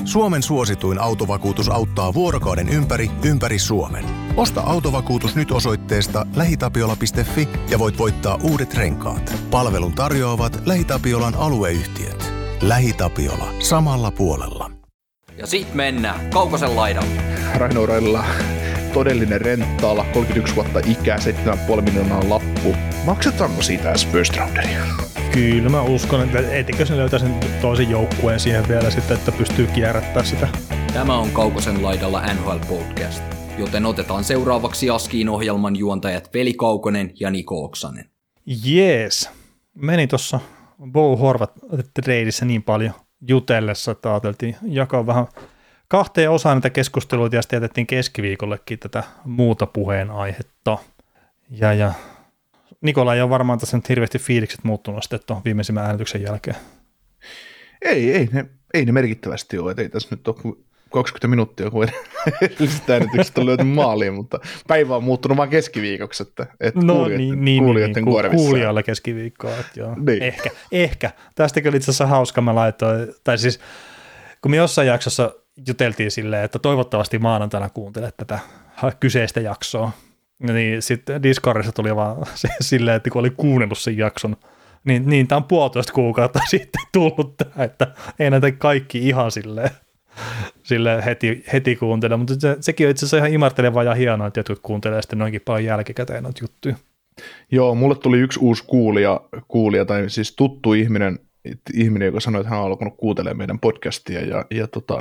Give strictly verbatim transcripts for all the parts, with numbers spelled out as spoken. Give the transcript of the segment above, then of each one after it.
Suomen suosituin autovakuutus auttaa vuorokauden ympäri, ympäri Suomen. Osta autovakuutus nyt osoitteesta lähitapiola piste fi ja voit voittaa uudet renkaat. Palvelun tarjoavat LähiTapiolan alueyhtiöt. LähiTapiola. Samalla puolella. Ja sit mennään Kaukosen laidalle. Raino Raililla todellinen renttaalla, kolmekymmentäyksi vuotta ikää, seitsemän pilkku viisi miljoonaa lappu. Maksetaanko siitä edes first rounderia? Kyllä mä uskon, että etikö se löytää sen toisen joukkueen siihen vielä sitten, että pystyy kierrättämään sitä. Tämä on Kaukosen laidalla N H L Podcast, joten otetaan seuraavaksi Askiin ohjelman juontajat Veli Kaukonen ja Niko Oksanen. Jees. Meni tuossa Bo Horvat treidissä niin paljon jutellessa, että ajateltiin jakaa vähän kahteen osaan näitä keskusteluita ja sitten jätettiin keskiviikollekin tätä muuta puheenaihetta. Ja, ja Nikola ei ole varmaan tässä nyt hirveästi fiilikset muuttunut sitten tuon viimeisimmän äänityksen jälkeen. Ei, ei ne, ei ne merkittävästi ole. Et ei tässä nyt ole kaksikymmentä minuuttia, kun edellisestä äänityksestä on löytynyt maaliin, mutta päivä on muuttunut vain keskiviikoksi, että, että no, kuulijoiden, niin, niin, kuulijoiden niin, kuormissa. Kuulijoilla keskiviikkoa, että joo. Niin. Ehkä, ehkä. Tästäkin oli itse asiassa hauska, mä laitoin, tai siis kun me jossain jaksossa juteltiin silleen, että toivottavasti maanantaina kuuntelet tätä kyseistä jaksoa, niin sitten Discordissa tuli vaan silleen, että kun oli kuunnellut sen jakson, niin, niin tämä on puolitoista kuukautta sitten tullut tämä, että ei näitä kaikki ihan silleen, silleen heti, heti kuuntele, mutta se, sekin on itse asiassa ihan imartelevaa ja hienoa, että jotkut kuuntelee sitten noinkin paljon jälkikäteen noita juttuja. Joo, mulle tuli yksi uusi kuulija, kuulija tai siis tuttu ihminen, ihminen, joka sanoi, että hän on alkanut kuuntelemaan meidän podcastia ja, ja tota,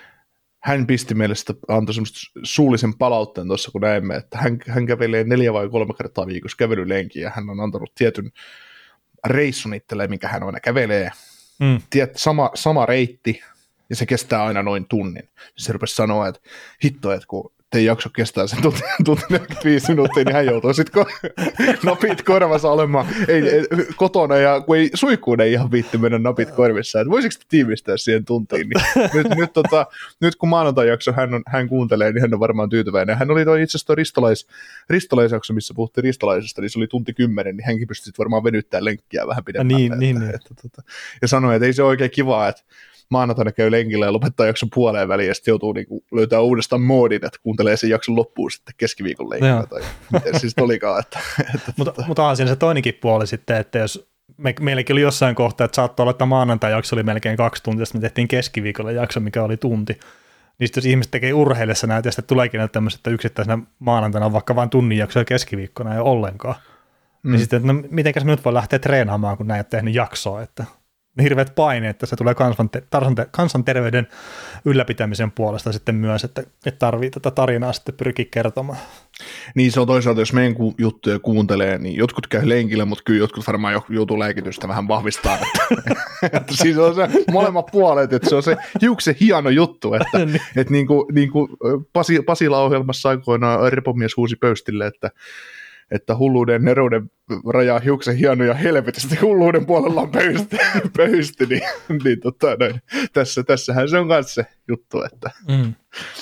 hän pisti meille sitä, antoi semmoista suullisen palautteen tuossa, kun näemme, että hän, hän kävelee neljä vai kolme kertaa viikossa kävelylenkiä ja hän on antanut tietyn reissun itselleen, minkä hän aina kävelee. Mm. Tiet, sama, sama reitti ja se kestää aina noin tunnin. Se rupesi sanoa, että hitto, että kun teidän jakso kestää sen tunti, tunti neljäkymmentäviisi minuuttia, niin hän joutuu sitten ko- napit korvassa olemaan ei, ei, kotona, ja kun ei, suihkuun ei ihan viitti mennä napit korvissa, että voisiko te tiivistää siihen tuntiin, niin nyt, nyt, tota, nyt kun maanantai-jakso hän, on, hän kuuntelee, niin hän on varmaan tyytyväinen. Hän oli toi itse asiassa tuo ristolais, ristolaisjakso, missä puhuttiin ristolaisesta, niin se oli tunti kymmenen, niin hänkin pystyi varmaan venyttämään lenkkiä vähän pidemmän. Niin, että, niin, että, niin. että, että, ja sanoi, että ei se ole oikein kivaa, että maanantaina käy lenkillä ja lopettaa jakson puoleen väliin ja sitten joutuu niinku löytää uudestaan moodin, että kuuntelee sen jakson loppuun sitten keskiviikon lenkillä tai miten siis olikaan. Että, että, mutta, tota. mutta on siinä se toinenkin puoli sitten, että jos me, meilläkin oli jossain kohtaa, että saattoi olla, että maanantai-jakso oli melkein kaksi tuntia, sitten me tehtiin keskiviikolla jakso, mikä oli tunti. Niin sitten jos ihmiset tekee urheillessa näitä ja sitten tuleekin näitä tämmöiset, että yksittäisenä maanantaina on vaikka vain tunnin jaksoja keskiviikkona ei ole ollenkaan. Mm. Niin sitten, että no mitenkäs me nyt voi lähteä treenaamaan, kun näin ei ole tehnyt jaksoa, että hirveät paineet, että se tulee kansanterveyden ylläpitämisen puolesta sitten myös, että, että tarvii tätä tarinaa sitten pyrkiä kertomaan. Niin se on toisaalta, jos meidän juttuja kuuntelee, niin jotkut käy lenkillä, mutta kyllä jotkut varmaan joutuu lääkitystä vähän vahvistaa. Että, että siis on se molemmat puolet, että se on se hiuksen hieno juttu, että, niin. että niin kuin, niin kuin Pasi, Pasila-ohjelmassa aikoinaan Repomies huusi pöystille, että että hulluuden nerouden rajaa hiuksen hieno ja helvetisti hulluuden puolella on pöysti, pöysti niin, niin tota, noin, tässä, tässähän se on kanssa se juttu. Että. Mm.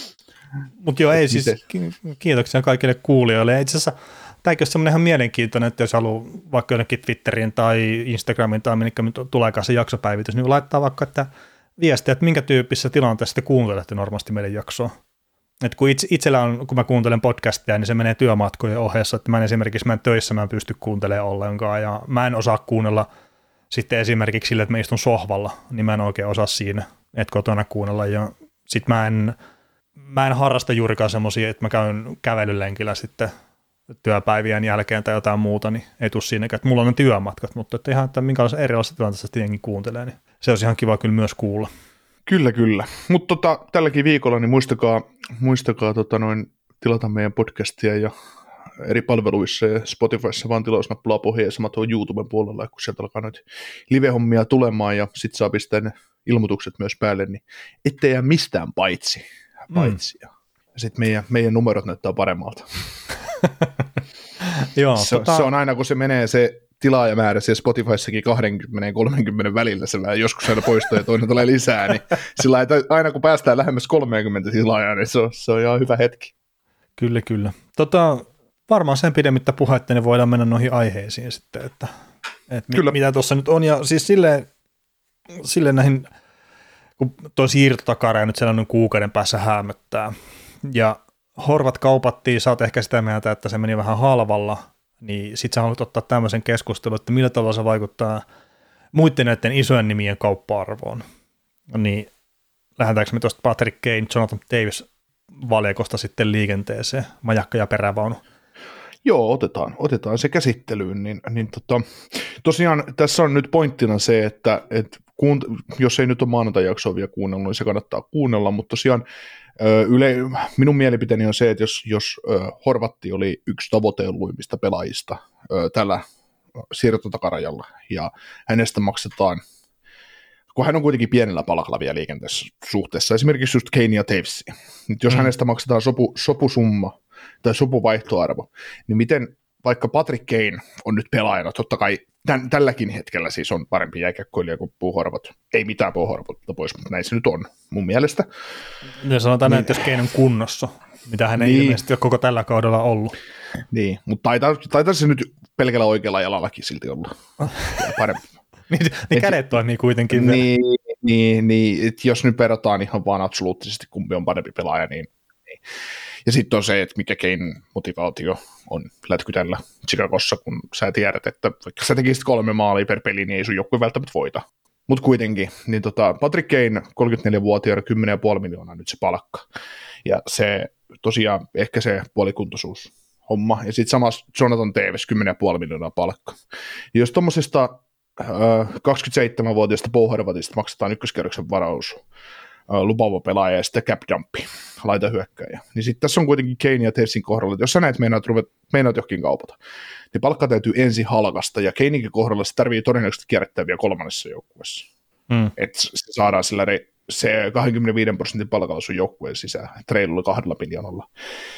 Mutta joo, ei siis, kiitoksia kaikille kuulijoille. Ja itse asiassa tämäkin on semmoinen ihan mielenkiintoinen, että jos haluaa vaikka jonnekin Twitteriin tai Instagramin tai minkä tuleekaan se jaksopäivitys, niin laittaa vaikka että viestiä, että minkä tyyppisessä tilanteessa te kuuntelette normaalisti meidän jaksoa. Et kun itse, itsellä on, kun mä kuuntelen podcastia, niin se menee työmatkojen ohessa, että mä en esimerkiksi mä en töissä mä en pysty kuuntelemaan ollenkaan, ja mä en osaa kuunnella sitten esimerkiksi sille, että mä istun sohvalla, niin mä en oikein osaa siinä, että kotona kuunnella, ja sit mä en, mä en harrasta juurikaan semmosia, että mä käyn kävelylenkillä sitten työpäivien jälkeen tai jotain muuta, niin ei tule siinäkään, että mulla on ne työmatkat, mutta että ihan, että minkälaisessa erilaisessa tilanteessa tietenkin kuuntelee, niin se olisi ihan kiva kyllä myös kuulla. Kyllä, kyllä. Mutta tota, tälläkin viikolla niin muistakaa, muistakaa tota noin, tilata meidän podcastia ja eri palveluissa ja Spotifyssa vaan tilausnappulaa pohjaa ja sama tuo YouTuben puolella, kun sieltä alkaa nyt live-hommia tulemaan ja sit saa pistää ne ilmoitukset myös päälle, niin ettei jää mistään paitsi. paitsi. Mm. Ja sitten meidän, meidän numerot näyttää paremmalta. Joo, se, tota... se on aina, kun se menee se tilaajamäärä siellä Spotifyssakin kaksikymmentä kolmekymmentä välillä, se vähän joskus aina poistuu ja toinen tulee lisää, niin sillä aina kun päästään lähemmäs kolmekymmentä tilaajaa, niin se on, se on ihan hyvä hetki. Kyllä, kyllä. Tota, varmaan sen pidemmittä puhetta, niin voidaan mennä noihin aiheisiin sitten, että, että mi- mitä tuossa nyt on, ja siis silleen, silleen näihin, kun tuo siirtotakara nyt sellainen kuukauden päässä häämöttää. Ja Horvat kaupattiin, sä oot ehkä sitä mieltä, että se meni vähän halvalla, niin sit sä haluat ottaa tämmöisen keskustelun, että millä tavalla se vaikuttaa muiden näiden isojen nimien kauppa-arvoon. Niin lähdetäänkö me tuosta Patrick Kane, Jonathan Davis valjakosta sitten liikenteeseen, majakka ja perävaunu? Joo, otetaan, otetaan se käsittelyyn. Niin, niin tota, tosiaan tässä on nyt pointtina se, että, että kuunt- jos ei nyt ole maanantai-jaksoa vielä kuunnellut, niin se kannattaa kuunnella, mutta tosiaan yle, minun mielipiteeni on se, että jos, jos Horvatti oli yksi tavoitelluimmista pelaajista tällä siirtotakarajalla ja hänestä maksetaan, kun hän on kuitenkin pienellä palkalla vielä liikenteessä suhteessa, esimerkiksi just Kane ja Tavesiin, jos mm. hänestä maksetaan sopu, sopusumma tai sopuvaihtoarvo, niin miten vaikka Patrick Kane on nyt pelaajana, totta kai tämän, tälläkin hetkellä siis on parempi jääkiekkoilija kuin Bo Horvat, ei mitään Bo Horvatta pois, mutta näin se nyt on mun mielestä. Ja sanotaan niin, näin, että jos Kane on kunnossa, mitä hän ei niin, ilmeisesti ole koko tällä kaudella ollut. Niin, mutta taitaa, taitaa se nyt pelkällä oikealla jalallakin silti olla parempi. niin, niin kädet toimii kuitenkin. Niin, niin, niin että jos nyt verrataan ihan vaan absoluuttisesti kumpi on parempi pelaaja, niin, niin. Ja sitten on se, että mikä Kane motivaatio on lätkytellä Chicagossa, kun sä tiedät, että vaikka sä tekisit kolme maalia per peli, niin ei sun joukkue välttämättä voita. Mutta kuitenkin, niin tota, Patrick Kane, kolmekymmentäneljä-vuotiaana, kymmenen pilkku viisi miljoonaa nyt se palkka. Ja se tosiaan ehkä se puolikuntoisuus homma. Ja sitten samassa Jonathan Davis, kymmenen pilkku viisi miljoonaa palkka. Ja jos tuommoisesta äh, kaksikymmentäseitsemänvuotiaasta Bo Horvatista maksetaan ykköskerroksen varaus, lupaava pelaaja ja sitten cap dumpi, laita hyökkäjä. Niin sitten tässä on kuitenkin Kane ja Tavesin kohdalla, että jos sä näet meinaat, ruvet, meinaat johonkin kaupata, niin palkka täytyy ensin halkasta, ja Kaneinkin kohdalla se tarvii todennäköisesti kierrättää vielä kolmannessa joukkueessa. Mm. Että se saadaan sillä re, se kaksikymmentäviisi prosentin palkalla sun joukkueen sisään, reilulla kahdella miljoonalla.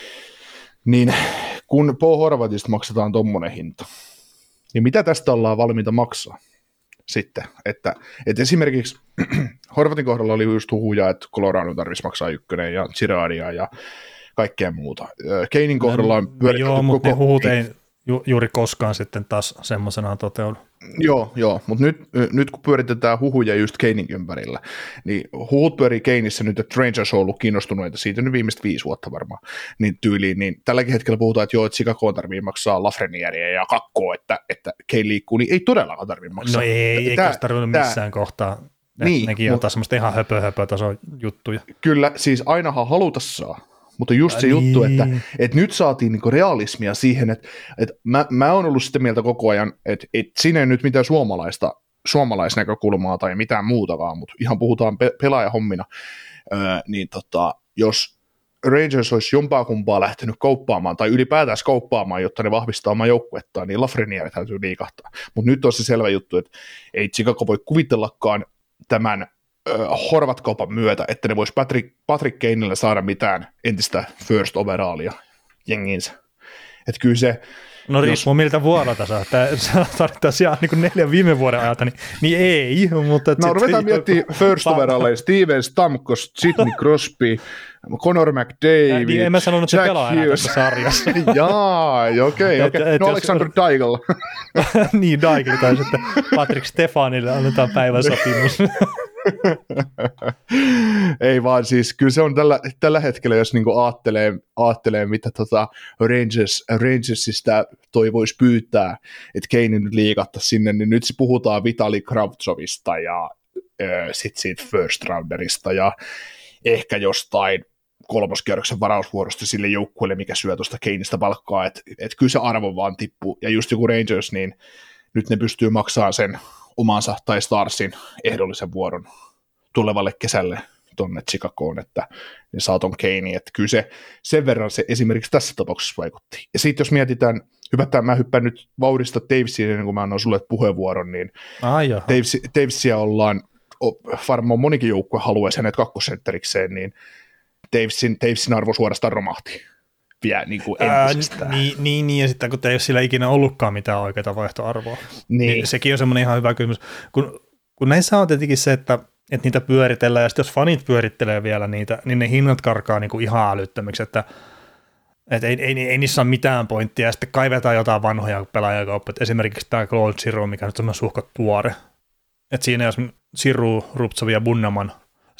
Niin kun Bo Horvatista maksetaan tommonen hinta, niin mitä tästä ollaan valmiita maksaa? Sitten, että, että esimerkiksi Horvatin kohdalla oli just huhuja, että Colorado tarvitsisi maksaa ykkönen ja Giradia ja kaikkea muuta. Kanein kohdalla on pyöritetty joo, koko... mutta ne huhut ei ju- juuri koskaan sitten taas semmoisenaan toteudu. Joo, joo, mutta nyt, nyt kun pyöritetään huhuja just Kanein ympärillä, niin huhut pyörii Kaneissä nyt, että Rangers on ollut kiinnostuneita siitä nyt viimeistä viisi vuotta varmaan, niin tyyliin, niin tälläkin hetkellä puhutaan, että joo, että Chicago tarvii maksaa Lafrenieriä ja kakkoa, että, että Kane liikkuu, niin ei todellakaan tarvii maksaa. No ei, eikä olisi tarvinnut tää, missään kohtaa. Niin, nekin ottaa semmoista ihan höpö höpö tason juttuja. Kyllä, siis ainahan haluta saa. Mutta just se niin. juttu, että, että nyt saatiin niinku realismia siihen, että, että mä, mä oon ollut sitä mieltä koko ajan, että, että siinä ei nyt mitään suomalaista, suomalaisnäkökulmaa tai mitään muutakaan, mutta ihan puhutaan pe- pelaajahommina, öö, niin tota, jos Rangers olisi jompaa kumpaa lähtenyt kauppaamaan tai ylipäätään kauppaamaan, jotta ne vahvistaa omaa joukkuettaan, niin Lafreniere täytyy liikahtaa. Mutta nyt on se selvä juttu, että ei Chicago voi kuvitellakaan tämän Horvat-kaupan myötä, että ne vois Patrick, Patrick Kanelle saada mitään entistä first overallia jengiinsä. Että kyllä se... No riippuu jos... miltä vuorolta saa. Tämä tarvitaan siellä niin neljän viime vuoden ajalta, niin, niin ei. Mutta no ruvetaan miettimään first overallia, Steven Stamkos, Sidney Crosby, Connor McDavid, niin, en mä sanonut, että se pelaa enää tässä sarjassa. Jaa, okei, okei. No Alexander Daigle. niin, Daigle tai sitten Patrick Stefanille annetaan päivän sopimus. Ei vaan siis, kyllä se on tällä, tällä hetkellä, jos niinku aattelee, aattelee, mitä tota Rangers, Rangersista toivoisi pyytää, että Kane nyt liikattaisi sinne, niin nyt se puhutaan Vitali Kravtsovista ja äh, sitten siitä first rounderista ja ehkä jostain kolmoskierroksen varausvuorosta sille joukkueelle, mikä syö tuosta Kaneista palkkaa, että et kyllä se arvo vaan tippuu, ja just joku Rangers, niin nyt ne pystyy maksamaan sen omansa tai Starsin ehdollisen vuoron tulevalle kesälle tuonne Chicagoon, että ne saa ton Kaneen, että kyllä se sen verran se esimerkiksi tässä tapauksessa vaikutti. Ja sitten jos mietitään, hypätään, mä hyppään nyt vauhdista Davesiin, ennen kuin mä annan sulle puheenvuoron, niin ah, Daves, Davesia ollaan, varmaan monikin joukkue haluaisi hänet kakkosentterikseen, niin Davesin, Davesin arvo suorastaan romahti vielä niin kuin entisestään. Ää, niin, niin, niin, ja sitten kun ei ole sillä ikinä ollutkaan mitään oikeaa vaihtoarvoa, niin. niin sekin on semmoinen ihan hyvä kysymys. Kun, kun näissä on tietenkin se, että, että niitä pyöritellään, ja sitten jos fanit pyörittelee vielä niitä, niin ne hinnat karkaa niin kuin ihan älyttömiksi, että, että ei, ei, ei niissä ole mitään pointtia, ja sitten kaivetaan jotain vanhoja pelaajakauppia, esimerkiksi tämä Claude Giroux, mikä nyt on suhkat tuore. Että siinä jos Giroux, Ruptsov ja Bunnaman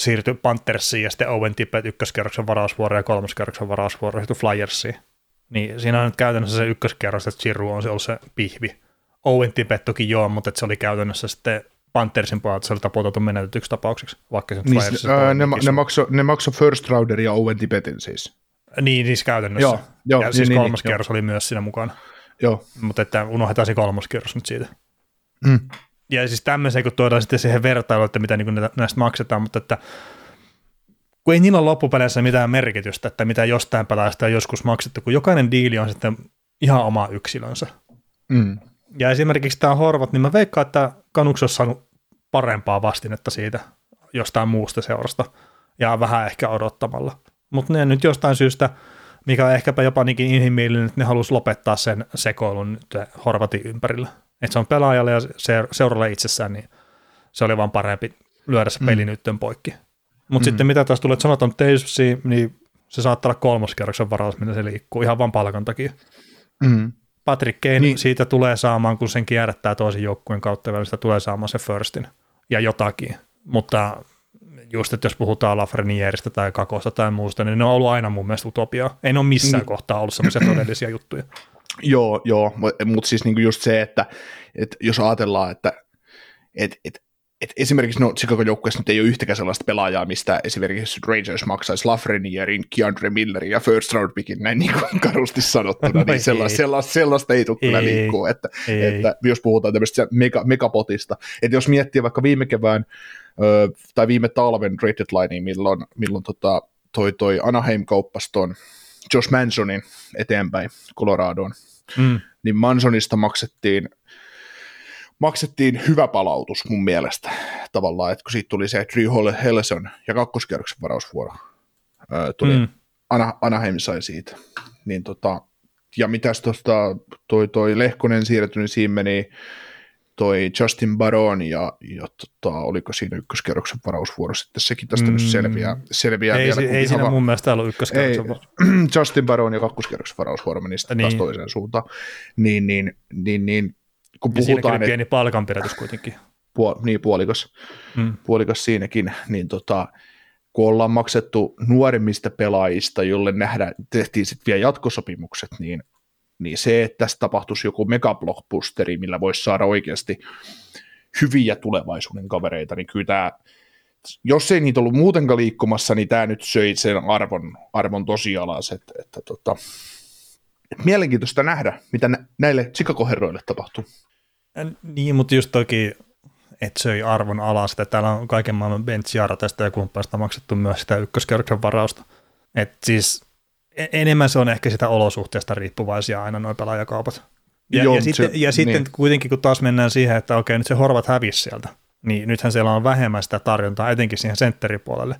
siirtyi Panthersiin ja sitten Owen Tippett ykköskerroksen varausvuoro ja kolmoskerroksen varausvuoro siirtyi Flyersiin. Niin siinä on nyt käytännössä se ykköskerros, että Giroux on se ollut se pihvi. Owen Tippett toki joo, mutta se oli käytännössä sitten Panthersin puolelta, se oli tapoteltu menetetyksi tapaukseksi, vaikka se niin, ää, ne, ne maksoi makso first rounder ja Owen Tippettin siis. Niin, siis käytännössä. Joo, joo, ja niin, siis niin, kolmoskierros niin, oli myös siinä mukana. Joo. Mutta että unohdetaan se kolmoskierros nyt siitä. Mm. Ja siis tämmöiseen, kun tuodaan sitten siihen vertailuun, että mitä niin näistä maksetaan, mutta että kun ei niillä ole loppupeleissä mitään merkitystä, että mitä jostain pelaajasta on joskus maksettu, kun jokainen diili on sitten ihan oma yksilönsä. Mm. Ja esimerkiksi tämä Horvat, niin mä veikkaan, että Canucks olisi saanut parempaa vastinetta siitä jostain muusta seurasta ja vähän ehkä odottamalla. Mutta ne nyt jostain syystä, mikä on ehkäpä jopa niinkin inhimillinen, että ne halusi lopettaa sen sekoilun nyt Horvatin ympärillä. Että se on pelaajalle ja seuralle itsessään, niin se oli vaan parempi lyödä se peli mm. nytten poikki. Mutta mm. sitten mitä taas tulee, että sanotaan Tavesiin, niin se saattaa olla kolmoskerroksen varaus, mitä se liikkuu, ihan vaan palkan takia. Mm. Patrick Kane niin. siitä tulee saamaan, kun sen kierrättää toisen joukkueen kautta, välistä tulee saamaan se firstin ja jotakin. Mutta just, että jos puhutaan Lafrenierestä tai Kakosta tai muusta, niin ne on ollut aina mun mielestä utopiaa. Ei ne ole missään mm. kohtaa ollut sellaisia todellisia juttuja. Joo, joo, mutta siis niinku just se, että, että jos ajatellaan, että et, et, et esimerkiksi no Chicago joukkueessa nyt ei ole yhtäkään sellaista pelaajaa, mistä esimerkiksi Rangers maksaisi Lafrenierin, Keandre Millerin ja first round pickin, näin niin kuin karusti sanottuna, no, niin sellaista, sellaista, sellaista ei tule ei, kyllä liikkua, että, että jos puhutaan tämmöistä mega, megapotista, että jos miettii vaikka viime kevään ö, tai viime talven trade deadlinea, milloin, milloin tota, toi, toi Anaheim kauppasi ton Josh Mansonin eteenpäin Coloradoon, mm. niin Mansonista maksettiin maksettiin hyvä palautus mun mielestä tavallaan, että kun siitä tuli se Drew Helleson ja kakkoskierroksen varausvuoro, ää, tuli mm. Ana, Anaheim sai siitä, niin tota, ja mitäs tuosta toi, toi Lehkonen siirtyi, niin siinä meni toi Justin Baron ja, ja tota, oliko siinä ykköskierroksen varausvuoro sitten, sekin tästä mm. nyt selviää, selviää ei, vielä. Ei, ei siinä va- mun mielestä ollut ykköskierroksen varausvuoro. Justin Baron ja kakkoskierroksen varausvuoro meni sitten niin. taas toiseen suuntaan, niin, niin, niin, niin kun ja puhutaan, siinäkin pieni palkanpidätys kuitenkin. Puol, niin, puolikas, mm. puolikas siinäkin, niin tota, kun ollaan maksettu nuoremmista pelaajista, jolle nähdään, tehtiin sitten vielä jatkosopimukset, niin, niin se, että tässä tapahtuisi joku megablockbusteri, millä voisi saada oikeasti hyviä tulevaisuuden kavereita, niin kyllä tämä, jos ei niitä ollut muutenkaan liikkumassa, niin tämä nyt söi sen arvon, arvon tosi alas, että, että, että, että mielenkiintoista nähdä, mitä näille Chicago-herroille tapahtuu. Niin, mutta just toki, että söi arvon alas, että täällä on kaiken maailman bench-jartesta ja kumppaista maksettu myös sitä ykköskerroksen varausta. Että siis enemmän se on ehkä sitä olosuhteesta riippuvaisia aina nuo pelaajakaupat. Ja, Joo, ja, sitten, se, ja niin. sitten kuitenkin, kun taas mennään siihen, että okei, nyt se Horvat hävisi sieltä, niin nythän siellä on vähemmän sitä tarjontaa, etenkin siihen sentteripuolelle.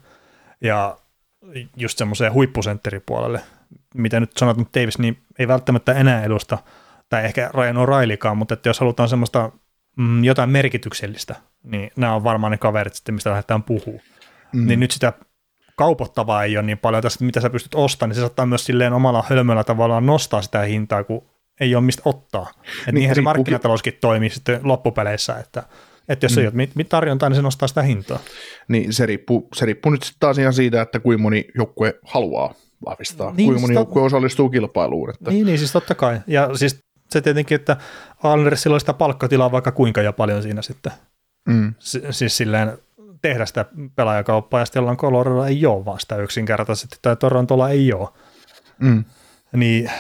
Ja just semmoiseen huippusentteripuolelle, mitä nyt sanot, että Davis niin ei välttämättä enää edusta, tai ehkä Ryan O'Reillykaan, mutta että jos halutaan semmoista mm, jotain merkityksellistä, niin nämä on varmaan ne kaverit sitten, mistä lähdetään puhumaan. Mm. Niin nyt sitä kaupottavaa ei ole niin paljon tästä, mitä sä pystyt ostamaan, niin se saattaa myös silleen omalla hölmöllä tavallaan nostaa sitä hintaa, kun ei ole mistä ottaa. Että niin, niinhän se markkinatalouskin toimii sitten loppupeleissä, että, että jos mm. ei ole mit tarjontaa, niin se nostaa sitä hintaa. Niin se riippuu, se riippuu nyt sitten taas ihan siitä, että kuinka moni joukkue haluaa vahvistaa, niin, kuinka moni joukkue osallistuu kilpailuun. Että. Niin, niin, siis totta kai. Ja siis se tietenkin, että Islandersilla on sitä palkkatilaa vaikka kuinka ja paljon siinä sitten. Mm. Si- siis silleen tehdä sitä pelaajakauppaa, ja sitten Coloradolla ei ole vaan sitä yksinkertaisesti, tai Torontolla ei ole. Mm. Niin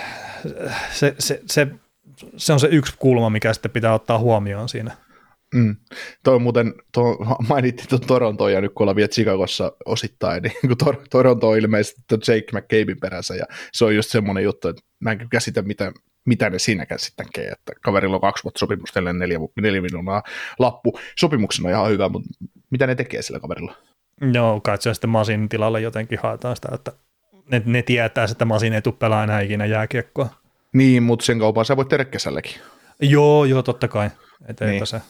se, se, se, se on se yksi kulma, mikä sitten pitää ottaa huomioon siinä. Mm. Toi muuten, toi, mainittiin tuon Torontoon, ja nyt kun ollaan vielä Chicagossa osittain, niin kun Tor- Toronto on ilmeisesti Jake McCabein perässä, ja se on just semmoinen juttu, että mä en käsitä, mitä, mitä ne siinäkään sitten tekee, että kaverilla on kaksi vuotta sopimusta, neljä, neljä miljoonaa lappu. Sopimuksena on ihan hyvä, mutta mitä ne tekee sillä kaverilla? Joo, kai se sitten Masin tilalle jotenkin haetaan sitä, että ne, ne tietää, että Masin ei tule pelaa enää ikinä jääkiekkoa. Niin, mutta sen kaupan sä voit tehdä kesälläkin. Joo, joo, totta kai. Et niin. se.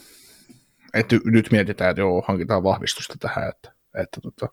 Et nyt mietitään, että joo, hankitaan vahvistusta tähän, että, että tota,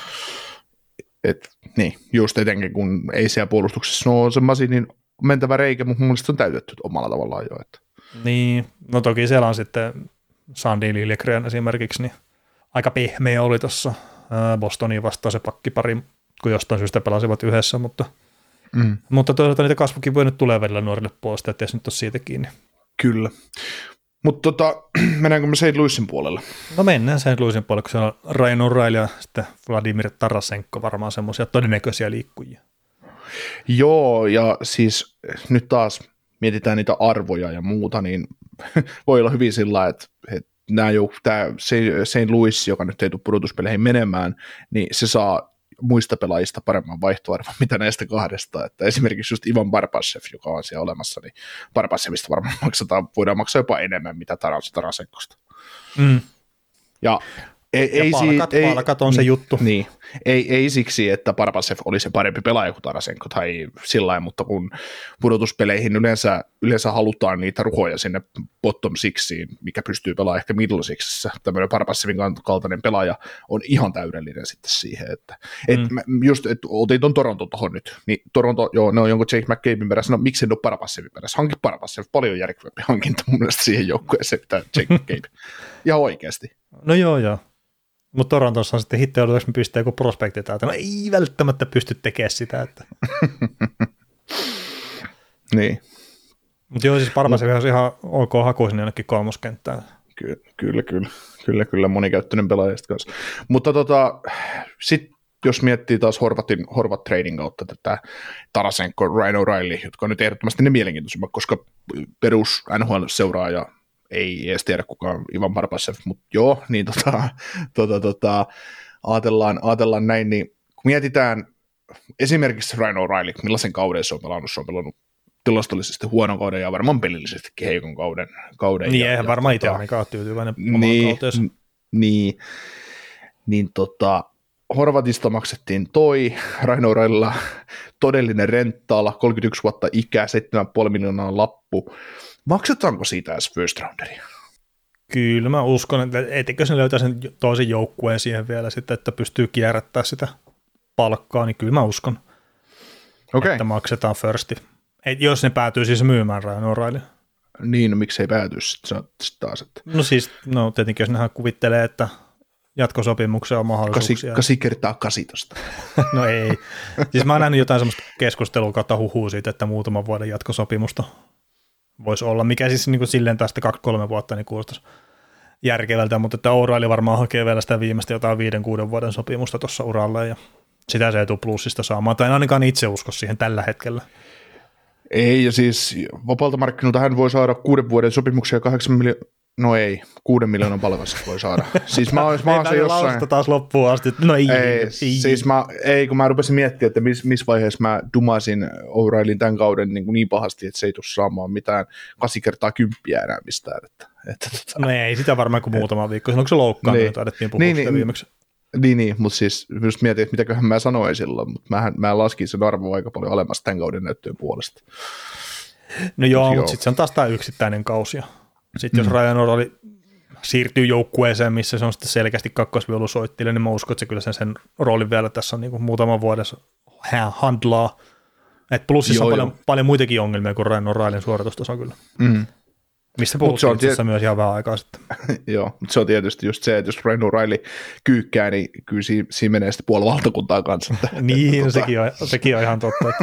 et, niin, just etenkin kun ei siellä puolustuksessa ole se Masinin mentävä reikä, mutta mun mielestä se on täytetty omalla tavallaan jo. Että. Niin, no toki siellä on sitten Sandy Liljegren esimerkiksi, niin aika pehmeä oli tuossa Bostonia vastaan se pakkipari, kun jostain syystä pelasivat yhdessä, mutta, mm. mutta toisaalta niitä kasvukivuja nyt tulee välillä nuorille puolesta, että jos nyt ole siitä kiinni. Kyllä. Mutta tota, mennäänkö me Saint Louisin puolelle? No mennään Saint Louisin puolelle, kun siellä on Ryan O'Reilly ja sitten Vladimir Tarasenko varmaan semmoisia todennäköisiä liikkujia. Joo, ja siis nyt taas mietitään niitä arvoja ja muuta, niin voi olla hyvin sillä, että, että nämä jo, tämä Saint Louis, joka nyt ei tule pudotuspeleihin menemään, niin se saa muista pelaajista paremman vaihtoarvon, mitä näistä kahdesta. Että esimerkiksi just Ivan Barbashev, joka on siellä olemassa, niin Barbashevista varmaan maksataan, voidaan maksaa jopa enemmän, mitä Tarasenkosta. Mm. Ja Ei, ja ei, palkat, ei, palkat on se niin, juttu. Niin. Ei, ei siksi, että Barbashev olisi se parempi pelaaja kuin Tarasenko tai sillain, mutta kun pudotuspeleihin yleensä, yleensä halutaan niitä ruhoja sinne bottom sixiin, mikä pystyy pelaamaan ehkä middle sixissä, tämmöinen Barbashevin kaltainen pelaaja on ihan täydellinen sitten siihen, että et mm. just, että otin tuon Toronto tuohon nyt, niin Toronto, joo, ne on jonkun Jake McCabein perässä, no miksi en ole Barbashevin perässä, hankin Barbashev, paljon järkevämpi hankinta mun mielestä siihen joukkueeseen, mitä Jake McCabe, ihan oikeasti. No joo, joo. Mutta Torontossa on sitten hitto, joudutaanko me pistää joku prospekti täältä. No ei välttämättä pysty tekemään sitä. Että. Niin. Mutta joo, siis Barbashev no. olisi ihan ok hakuisin jonnekin kolmoskenttään. Ky- kyllä, kyllä. Kyllä, kyllä. Monikäyttöinen pelaajista kanssa. Mutta tota, sitten jos miettii taas Horvatin, Horvat trading kautta tätä Tarasenko, Ryan O'Reilly, jotka on nyt ehdottomasti ne mielenkiintoisimmat, koska perus N H L-seuraaja ei edes tiedä kukaan Ivan Barbashev, mutta joo, niin tota, tota, tota, ajatellaan, ajatellaan näin, niin kun mietitään esimerkiksi Ryan O'Reilly, millaisen kauden se on pelannut, se on pelannut tilastollisesti huonon kauden ja varmaan pelillisestikin heikon kauden. kauden niin, ja, eihän ja, varmaan tota, itse ainakaan tyytyväinen omaan niin, kauteensa. Niin, niin tota, Horvatista maksettiin toi, Ryan O'Reillylla todellinen renttaala, kolmekymmentäyksi vuotta ikää, seitsemän pilkku viisi miljoonaa lappu. Maksetaanko siitä edes first rounderia? Kyllä mä uskon, että etikö se löytää sen toisen joukkueen siihen vielä sitten, että pystyy kierrättämään sitä palkkaa, niin kyllä mä uskon, okay. että maksetaan firsti. Et jos ne päätyy siis myymään Ryan O'Reilly. Niin, no miksei päätyy sitten sit taas? Että. No siis, no tietenkin jos nehän kuvittelee, että jatkosopimuksia on mahdollisuuksia. Kasi, kasi kertaa kasitosta. No ei. Siis mä oon nähnyt jotain semmoista keskustelua kautta huhua siitä, että muutaman vuoden jatkosopimusta voisi olla, mikä siis niin kuin silleen tästä kaksi kolme vuotta niin kuulostaisi järkevältä, mutta että O'Reilly varmaan hakee vielä sitä viimeistä jotain viiden kuuden vuoden sopimusta tuossa uralle ja sitä se ei tule plussista saamaan, tai en ainakaan itse usko siihen tällä hetkellä. Ei, ja siis vapaalta markkinoilta hän voi saada kuuden vuoden sopimuksia ja kahdeksan miljoonaa, no ei, kuuden miljoonan palkasta voi saada. Siis mä, mä oon se jossain. taas loppuun asti, no ei. Ei, ei. Siis mä, ei, kun mä rupesin miettimään, että missä mis vaiheessa mä dumasin O'Reillyn tämän kauden niin, niin pahasti, että se ei tule saamaan mitään kasi kertaa kymppiä enää mistään. Että, että, että, no ei, sitä varmaan kuin muutama viikko, onko se loukkaantunut, niin, taidettiin puhua niin, sitä viimeksi. Niin, niin, mutta siis just mietin, että mitäköhän mä sanoin silloin, mutta mähän, mä laskin sen arvoa aika paljon alemmas tämän kauden näyttöjen puolesta. No joo, mutta joo. Sitten se on taas tämä yksittäinen kausi. Sitten mm. jos Ryan O'Reilly siirtyy joukkueeseen, missä se on sitten selkeästi kakkosviulusoittilija, niin mä uskon, että se kyllä sen, sen roolin vielä tässä on niin kuin muutaman vuodessa handlaa. Et plussissa joo, on paljon, paljon muitakin ongelmia kuin Ryan O'Reillyn suoritustaso kyllä. Mm. Mistä puhuttiin itse asiassa myös ihan vähän aikaa sitten. Joo, mutta se on tietysti just se, että jos Ryan O'Reilly kyykkää, niin kyllä siinä, siinä menee sitten puoli valtakuntaa kanssa. Niin, no, sekin, on, sekin on ihan totta. Että,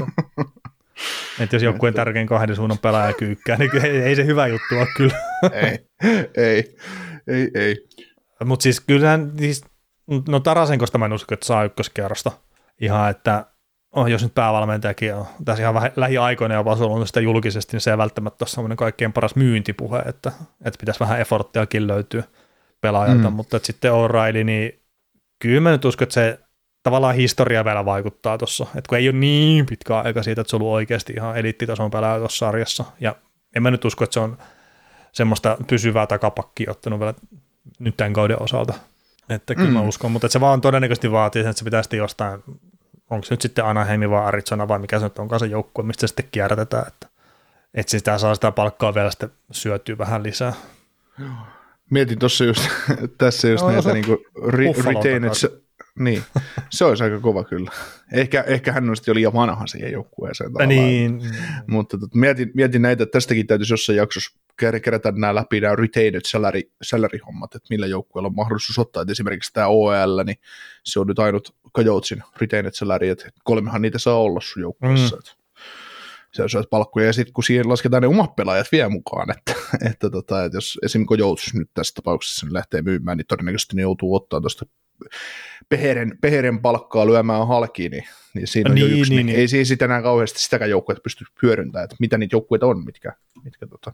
että jos joku tärkein kahden suunnan pelaaja kyykkää, niin ei, ei se hyvä juttu ole kyllä. Ei, ei, ei, ei. Mutta siis kyllähän, siis, no Tarasenkosta mä en usko, että saa ykköskierrosta ihan, että oh, jos nyt päävalmentajakin on tässä ihan vähän lähiaikoina ja vaan sitä julkisesti, niin se ei välttämättä ole semmoinen kaikkein paras myyntipuhe, että, että pitäisi vähän efforttiakin löytyä pelaajalta, mm. mutta sitten O'Reilly, niin kyllä mä nyt uskon, että se tavallaan historia vielä vaikuttaa tuossa, että kun ei ole niin pitkä aika siitä, että se on ollut oikeasti ihan eliittitason pelaaja tuossa sarjassa, ja en mä nyt usko, että se on semmoista pysyvää takapakkia ottanut vielä nyt tämän kauden osalta, että kyllä mm. mä uskon, mutta että se vaan todennäköisesti vaatii sen, että se pitää sitten jostain, onko se nyt sitten Anaheim vai Arizona vai mikä se nyt onkaan se joukkue, mistä se sitten kierrätetään, että, että sitä saa sitä palkkaa vielä sitten syötyä vähän lisää. Mietin tuossa just, tässä just no, näitä niinku re- retained, Niin, se olisi aika kova kyllä. Ehkä, ehkä hän on sitten jo liian vanha siihen joukkueeseen. Niin. Mutta tot, mietin, mietin näitä, että tästäkin täytyisi jossain jaksossa kerätä nämä läpi, nämä retained salary, salary-hommat, että millä joukkueella on mahdollisuus ottaa. Et esimerkiksi tämä O L, niin se on nyt ainut Coyotesin retained salary, että kolmehan niitä saa olla sun joukkueessa. Mm. Se on palkkuja, ja sitten kun siihen lasketaan ne omat pelaajat vielä mukaan, että, että, tota, että jos esimerkiksi Coyotes nyt tässä tapauksessa niin lähtee myymään, niin todennäköisesti ne joutuu ottaa tuosta Peheren, Peheren palkkaa lyömään halkiin, niin, niin siinä on niin, jo yksi, niin, niin. Ei siinä sitten enää kauheasti sitäkään joukkueita pysty hyödyntämään, että mitä niitä joukkueita on, mitkä, mitkä tota,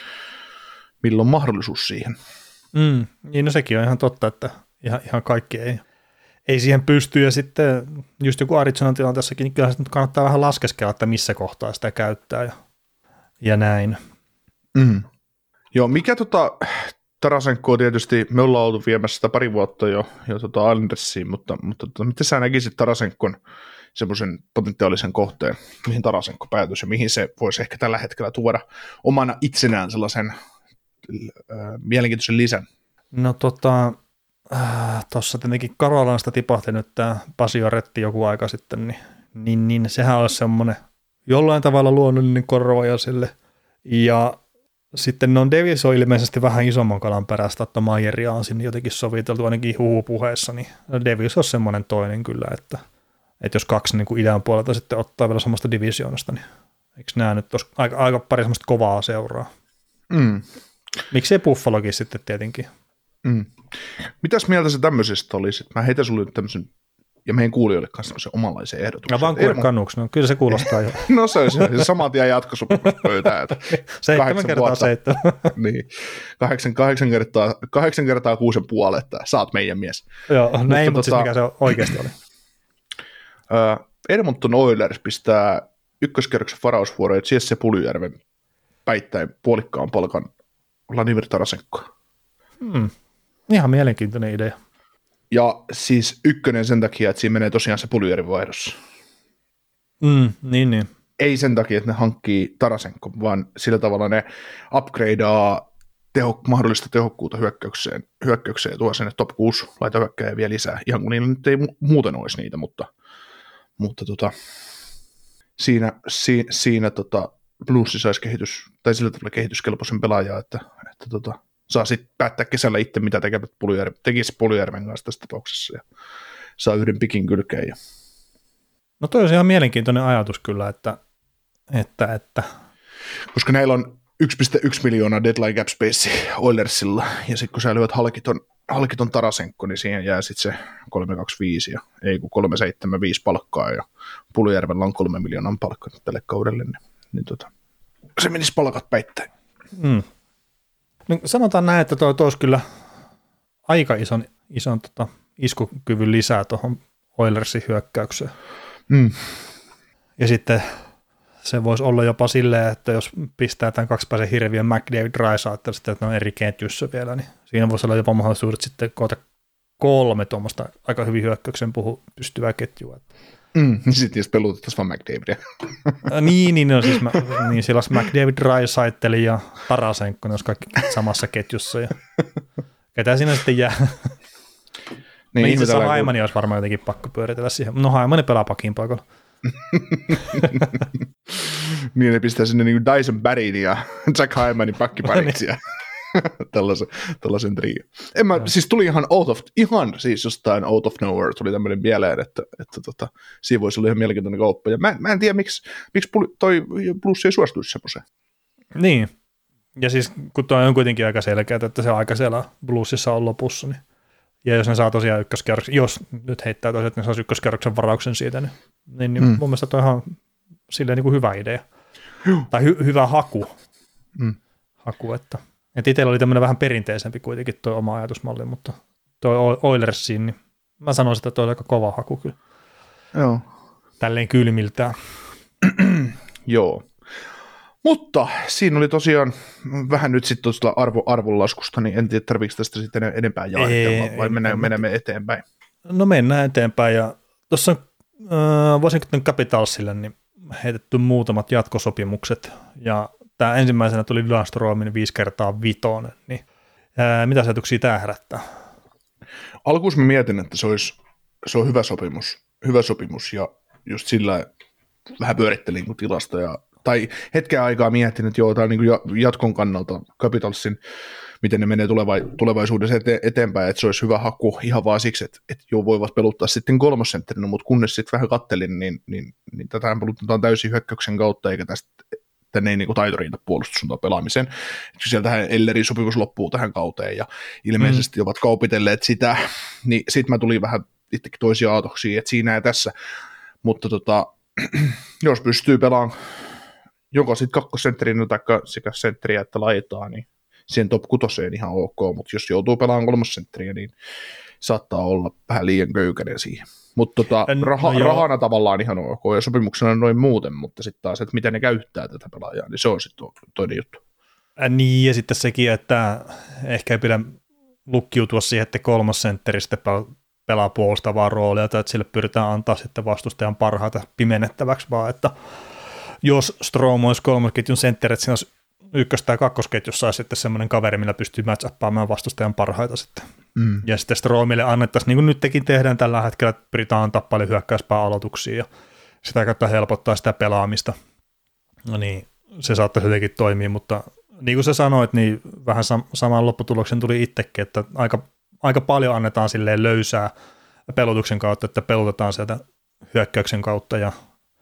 milloin on mahdollisuus siihen. Mm, niin no sekin on ihan totta, että ihan, ihan kaikki ei, ei siihen pysty, ja sitten just joku Arizonan tilanteessakin, niin kyllä nyt kannattaa vähän laskeskella, että missä kohtaa sitä käyttää ja, ja näin. Mm. Joo, mikä tota... Tarasenko tietysti, me ollaan oltu viemässä sitä pari vuotta jo, jo tota Islandersiin, mutta, mutta tota, miten sä näkisit Tarasenkon semmoisen potentiaalisen kohteen, mihin Tarasenko päätyisi ja mihin se voisi ehkä tällä hetkellä tuoda omana itsenään sellaisen äh, mielenkiintoisen lisän? No tota, äh, tuossa tietenkin Karolanasta tipahti nyt tämä Pasio Retti joku aika sitten, niin, niin, niin sehän olisi semmoinen jollain tavalla luonnollinen korvaaja sille, ja sitten non Davis on ilmeisesti vähän isomman kalan perästä, että Mayeria on sinne jotenkin soviteltu ainakin huhupuheessa, niin Davis on semmoinen toinen kyllä, että, että jos kaksi niin kuin idän puolelta sitten ottaa vielä samasta divisioonasta, niin eikö nämä nyt olisi aika, aika pari semmoista kovaa seuraa? Mm. Miksei Buffalokin sitten tietenkin? Mm. Mitäs mieltä se tämmöisestä olisi? Mä heitän sulle nyt tämmöisen, ja meidän kuulijoille kanssa tämmöisen omanlaisen ehdotuksen. Ja vaan kuule kannuksi, no kyllä se kuulostaa jo. No se on se, saman tien jatkosopimuspöytään. Seitsemän kertaa seitsemän. Niin, kahdeksan, kahdeksan, kertaa, kahdeksan kertaa kuusen puolet, että saat meidän mies. Joo, no mutta ei, mutta tota, siis mikä se oikeasti oli. Uh, Edmonton Oilers pistää ykköskerroksen varausvuoroja Jesse Puljujärven päittäin puolikkaan palkan Vladimir Tarasenkoa. Hmm. Ihan mielenkiintoinen idea. Ja siis ykkönen sen takia, että siinä menee tosiaan se Puljujärven vaihdossa. Mm, niin, niin. Ei sen takia, että ne hankkii Tarasenko, vaan sillä tavalla ne upgradeaa teho, mahdollista tehokkuutta hyökkäykseen, hyökkäykseen ja tuo sinne top kuusi laitohyökkäjä vielä lisää, ihan kun niillä nyt ei muuten olisi niitä, mutta, mutta tota, siinä, si, siinä tota, Blues saisi kehitys, tai sillä tavalla kehityskelpoisen pelaajaa, että, että tota, saa sitten päättää kesällä itse, mitä tekevät Puljujärven, tekisi Puljujärven kanssa tässä tapauksessa, ja saa yhden pikin kylkeen. Ja... No toi on ihan mielenkiintoinen ajatus kyllä, että, että, että... koska näillä on yksi pilkku yksi miljoonaa deadline cap space Oilersilla, ja sitten kun sä lyöt halkiton, halkiton Tarasenko, niin siihen jää sitten se kolme kaksikymmentäviisi, ja ei kun kolme seitsemänkymmentäviisi palkkaa, ja Puljujärvellä on kolme miljoonan palkka tälle kaudelle, niin, niin tota, se menisi palkat päittäin. Mm. No, sanotaan näin, että toi olisi kyllä aika ison, ison tota, iskukyvyn lisää tuohon Oilersin hyökkäykseen. Mm. Ja sitten se voisi olla jopa silleen, että jos pistää tämän kaksipäisen hirviön McDavid Draisaitl, että ne on eri ketjussa vielä, niin siinä voisi olla jopa mahdollisuudet sitten koota kolme tuommoista aika hyvin hyökkäyksen puhu pystyvää ketjua. Mm, sitten jos pelutettaisiin vaan McDavidia. niin, niin, no, siis mä, niin siellä olisi McDavid, Draisaitl ja Tarasenko, ne olisi kaikki samassa ketjussa. Ja ketä siinä sitten jää? Niin, no itse asiassa Haimani olisi varmaan jotenkin pakko pyöritellä siihen. No Haimani pelaa pakin paikalla. Niin ne pistää sinne niin kuin Dyson Barryn ja Jack Hymanin pakkipariksi ja tällaisen, tällaisen trio. En mä, siis tuli ihan out of, ihan siis jostain out of nowhere tuli tämmöinen mieleen, että, että tota, siinä voisi olla ihan mielenkiintoinen kauppa. Ja mä, mä en tiedä, miksi, miksi toi Blues ei suostuisi semmoiseen. Niin, ja siis kun toi on kuitenkin aika selkeä, että se aika siellä Bluesissa on lopussa, niin ja jos ne saa tosiaan ykköskerroksen, jos nyt heittää tosiaan, että ne saa ykköskerroksen varauksen siitä, niin, niin, niin mm. mun mielestä toi on ihan silleen niin kuin hyvä idea. Juh. Tai hy, hyvä haku. Mm. haku että, että itsellä oli tämmöinen vähän perinteisempi kuitenkin tuo oma ajatusmalli, mutta tuo Oilersiin, niin mä sanoisin, että tuo on aika kova haku kyllä. Joo. Tälleen kylmiltään. Joo. Mutta siinä oli tosiaan vähän nyt sitten tuosta arvo, arvonlaskusta, niin en tiedä, tarvitseeko tästä sitten enempää jaettelua, vai mennään, menemme eteenpäin? No mennään eteenpäin, ja tuossa äh, Washington Capitalsille niin heitetty muutamat jatkosopimukset, ja tämä ensimmäisenä tuli Lundströmin viisi kertaa vitonen, niin ää, mitä ajatuksia tämä herättää? Alkuun mä mietin, että se olisi se on hyvä sopimus, hyvä sopimus ja just sillä vähän pyörittelin niin tilasta ja tai hetken aikaa miettinyt, että joo, tämä on niin jatkon kannalta Capitalsin, miten ne menee tuleva- tulevaisuudessa ete- eteenpäin, että se olisi hyvä haku ihan vaan siksi, että, että joo, voivat peluttaa sitten kolmosentterinä, mutta kunnes sitten vähän kattelin, niin, niin, niin tätä pelutetaan täysin hyökkäyksen kautta, eikä tästä tänne ei niin taito riitä puolustussuuntaan pelaamiseen. Sieltähän Ellerin sopimus loppuu tähän kauteen, ja ilmeisesti mm. ovat kaupitelleet sitä, niin sitten mä tulin vähän itsekin toisia aatoksia, että siinä ja tässä, mutta tota, jos pystyy pelaamaan joko sitten kakkosentterinä tai sekä sentteriä että laitaa, niin siihen top kutoseen ihan ok, mutta jos joutuu pelaamaan kolmosentteriä, niin saattaa olla vähän liian köykäinen siihen. Mutta tota, raha, no rahana tavallaan ihan ok, ja sopimuksena noin muuten, mutta sitten taas, että miten ne käyttää tätä pelaajaa, niin se on sitten toinen juttu. Äh, niin, ja sitten sekin, että ehkä ei pidä lukkiutua siihen, että kolmosentteri sitten pelaa puolustavaa roolia, tai että sille pyritään antaa sitten vastustajan parhaita pimennettäväksi, vaan että jos Strome olisi kolmosketjun sentteri, että siinä olisi ykkös- tai kakkosketjussa olisi sitten semmoinen kaveri, millä pystyy match-appaamaan vastustajan parhaita sitten. Mm. Ja sitten Stromelle annettaisiin, niin kuin nytkin tehdään tällä hetkellä, että pyritään antaa paljon hyökkäyspää aloituksia ja sitä kautta helpottaa sitä pelaamista. No niin, se saattaisi jotenkin toimia, mutta niin kuin sä sanoit, niin vähän sam- saman lopputuloksen tuli itsekin, että aika, aika paljon annetaan silleen löysää pelutuksen kautta, että pelutetaan sieltä hyökkäyksen kautta ja,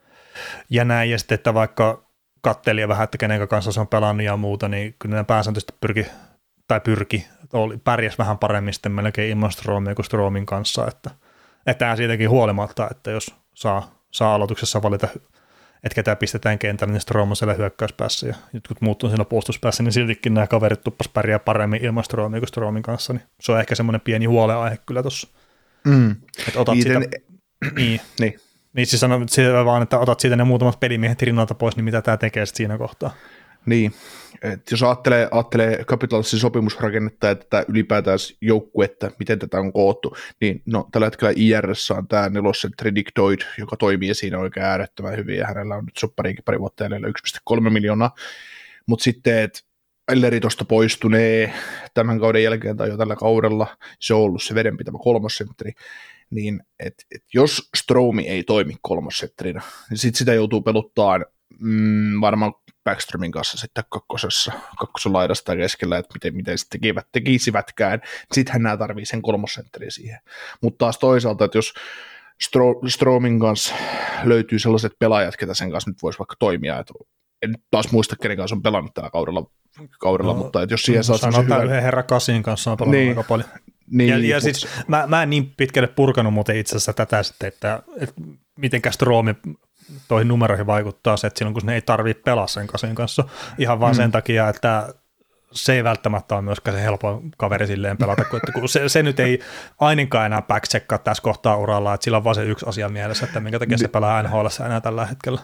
ja näin, ja sitten, että vaikka katteli vähän, että kenen kanssa se on pelannut ja muuta, niin kyllä ne pääsääntöisesti pyrki, tai pyrki, oli, pärjäs vähän paremmin sitten melkein ilman Stromia kuin Stromin kanssa, että, että siitäkin huolimatta, että jos saa, saa aloituksessa valita, että ketä pistetään kentälle, niin Strom on siellä hyökkäyspäässä ja jotkut muut on siellä puolustuspäässä, niin siltikin nämä kaverit tuppas pärjää paremmin ilman Stromia kuin Stromin kanssa, niin se on ehkä semmoinen pieni huolenaihe kyllä tuossa. Mm. Että otat Niiden... sitä... niin. niin. Niin siis sanoin vaan, että otat siitä ne muutamat pelimiehet rinnalta pois, niin mitä tämä tekee sitten siinä kohtaa? Niin, että jos ajattelee, ajattelee Capitalsin sopimusrakennetta ja tätä ylipäätään joukkuetta, miten tätä on koottu, niin no tällä hetkellä I R:ssä on tämä nelosentteri Dick Doyd, joka toimii siinä oikein äärettömän hyvin, ja hänellä on nyt soppariinkin pari vuotta jäljellä yksi pilkku kolme miljoonaa, mutta sitten, että Elleri tuosta poistunee tämän kauden jälkeen tai jo tällä kaudella, se on ollut se vedenpitävä kolmosentteri, niin että et jos Strome ei toimi kolmosentterinä, niin sitten sitä joutuu peluttaan mm, varmaan Backstromin kanssa sitten kakkosessa, kakkosen laidasta tai keskellä, että miten, miten sitten tekivät, tekisivätkään, sittenhän nämä tarvii sen kolmosentteriä siihen. Mutta taas toisaalta, että jos Stro- Stromin kanssa löytyy sellaiset pelaajat, ketä sen kanssa nyt voisi vaikka toimia, että en taas muista, kenen kanssa on pelannut tällä kaudella, kaudella no, mutta että jos siihen saa sanotaan hyvän... yhden herra Kasin kanssa on pelannut niin, aika paljon. Niin, ja ja siis mä, mä en niin pitkälle purkanut muuten itse asiassa tätä sitten, että, että mitenkä Strome toihin numeroihin vaikuttaa se, että silloin kun ne ei tarvitse pelaa sen Kasin kanssa, ihan vaan mm. sen takia, että se ei välttämättä ole myöskään se helpoin kaveri silleen pelata, kun, että kun se, se nyt ei ainakaan enää backcheckaa tässä kohtaa uralla, että sillä on vaan se yksi asia mielessä, että minkä takia se pelaa N H L:ssä enää tällä hetkellä.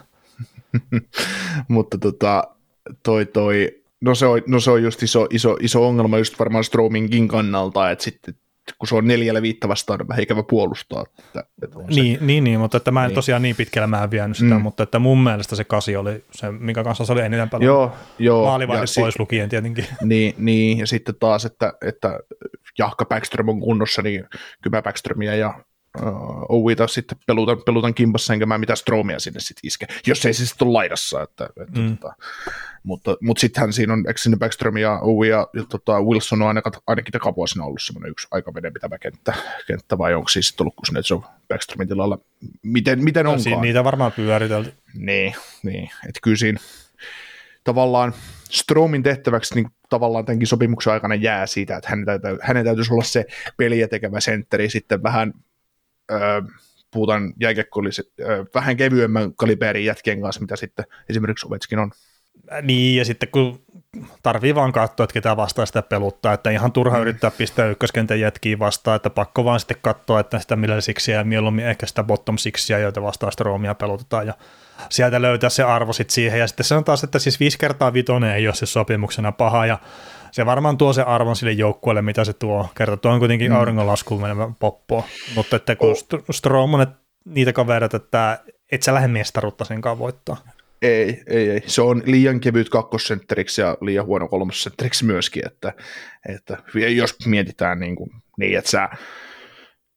Mutta tota, toi toi, no se on, no se on just iso, iso, iso ongelma just varmaan Strominkin kannalta, että sitten kun se on neljällä viittä vastaan, on vähän ikävä puolustaa. Että, että niin, niin, niin, mutta että mä en niin. tosiaan niin pitkällä mä en vienyt sitä, mm. mutta että mun mielestä se kasi oli se, minkä kanssa se oli eniten pelannut. Joo, joo. Maalivahdit pois si- lukien tietenkin. Niin, niin, ja sitten taas, että, että Jahka Backström on kunnossa, niin kyllä mä Backströmiä ja uh, Ouita sitten pelutan, pelutan kimpassa, enkä mä mitään Stromia sinne sitten iske, jos ei se sitten ole laidassa. Että, että, mm. tota, mutta, mutta sittenhän siinä on, eikö sinne Backström ja Owi ja, ja tota Wilson on ainakin, ainakin takavuosina ollut semmoinen yksi aika vedenpitävä kenttä, kenttä, vai onko siis ollut, kun sinne se on Backströmin tilalla, miten, miten onkaan. Siinä niitä varmaan pyöritelty. Niin, niin, että kyllä siinä tavallaan Stromin tehtäväksi niin tavallaan tämänkin sopimuksen aikana jää siitä, että hänen, täytyy, hänen täytyisi olla se peliä tekevä sentteri, sitten vähän öö, puhutaan jääkiekkoilliset, öö, vähän kevyemmän kaliberin jätkien kanssa, mitä sitten esimerkiksi Ovechkin on. Niin, ja sitten kun tarvii vaan katsoa, että ketä vastaan sitä peluttaa, että ihan turha mm. yrittää pistää ykköskentän jätkiä vastaan, että pakko vaan sitten katsoa, että sitä millä siksiä ja mieluummin ehkä sitä bottom siksiä, joita vastaan Stromia pelutetaan, ja sieltä löytää se arvo sitten siihen, ja sitten se on taas, että siis viisi kertaa vitonen ei ole se sopimuksena paha, ja se varmaan tuo se arvon sille joukkueelle, mitä se tuo. Kerta tuo on kuitenkin mm. auringonlaskuun menevä poppoa, mutta että kun oh. Strom on niitä kavereita, että et sä lähde mestaruutta senkaan voittaa. Ei, ei, ei. Se on liian kevyt kakkosentteriksi ja liian huono kolmosentteriksi myöskin, että, että jos mietitään niin, kuin, niin että sä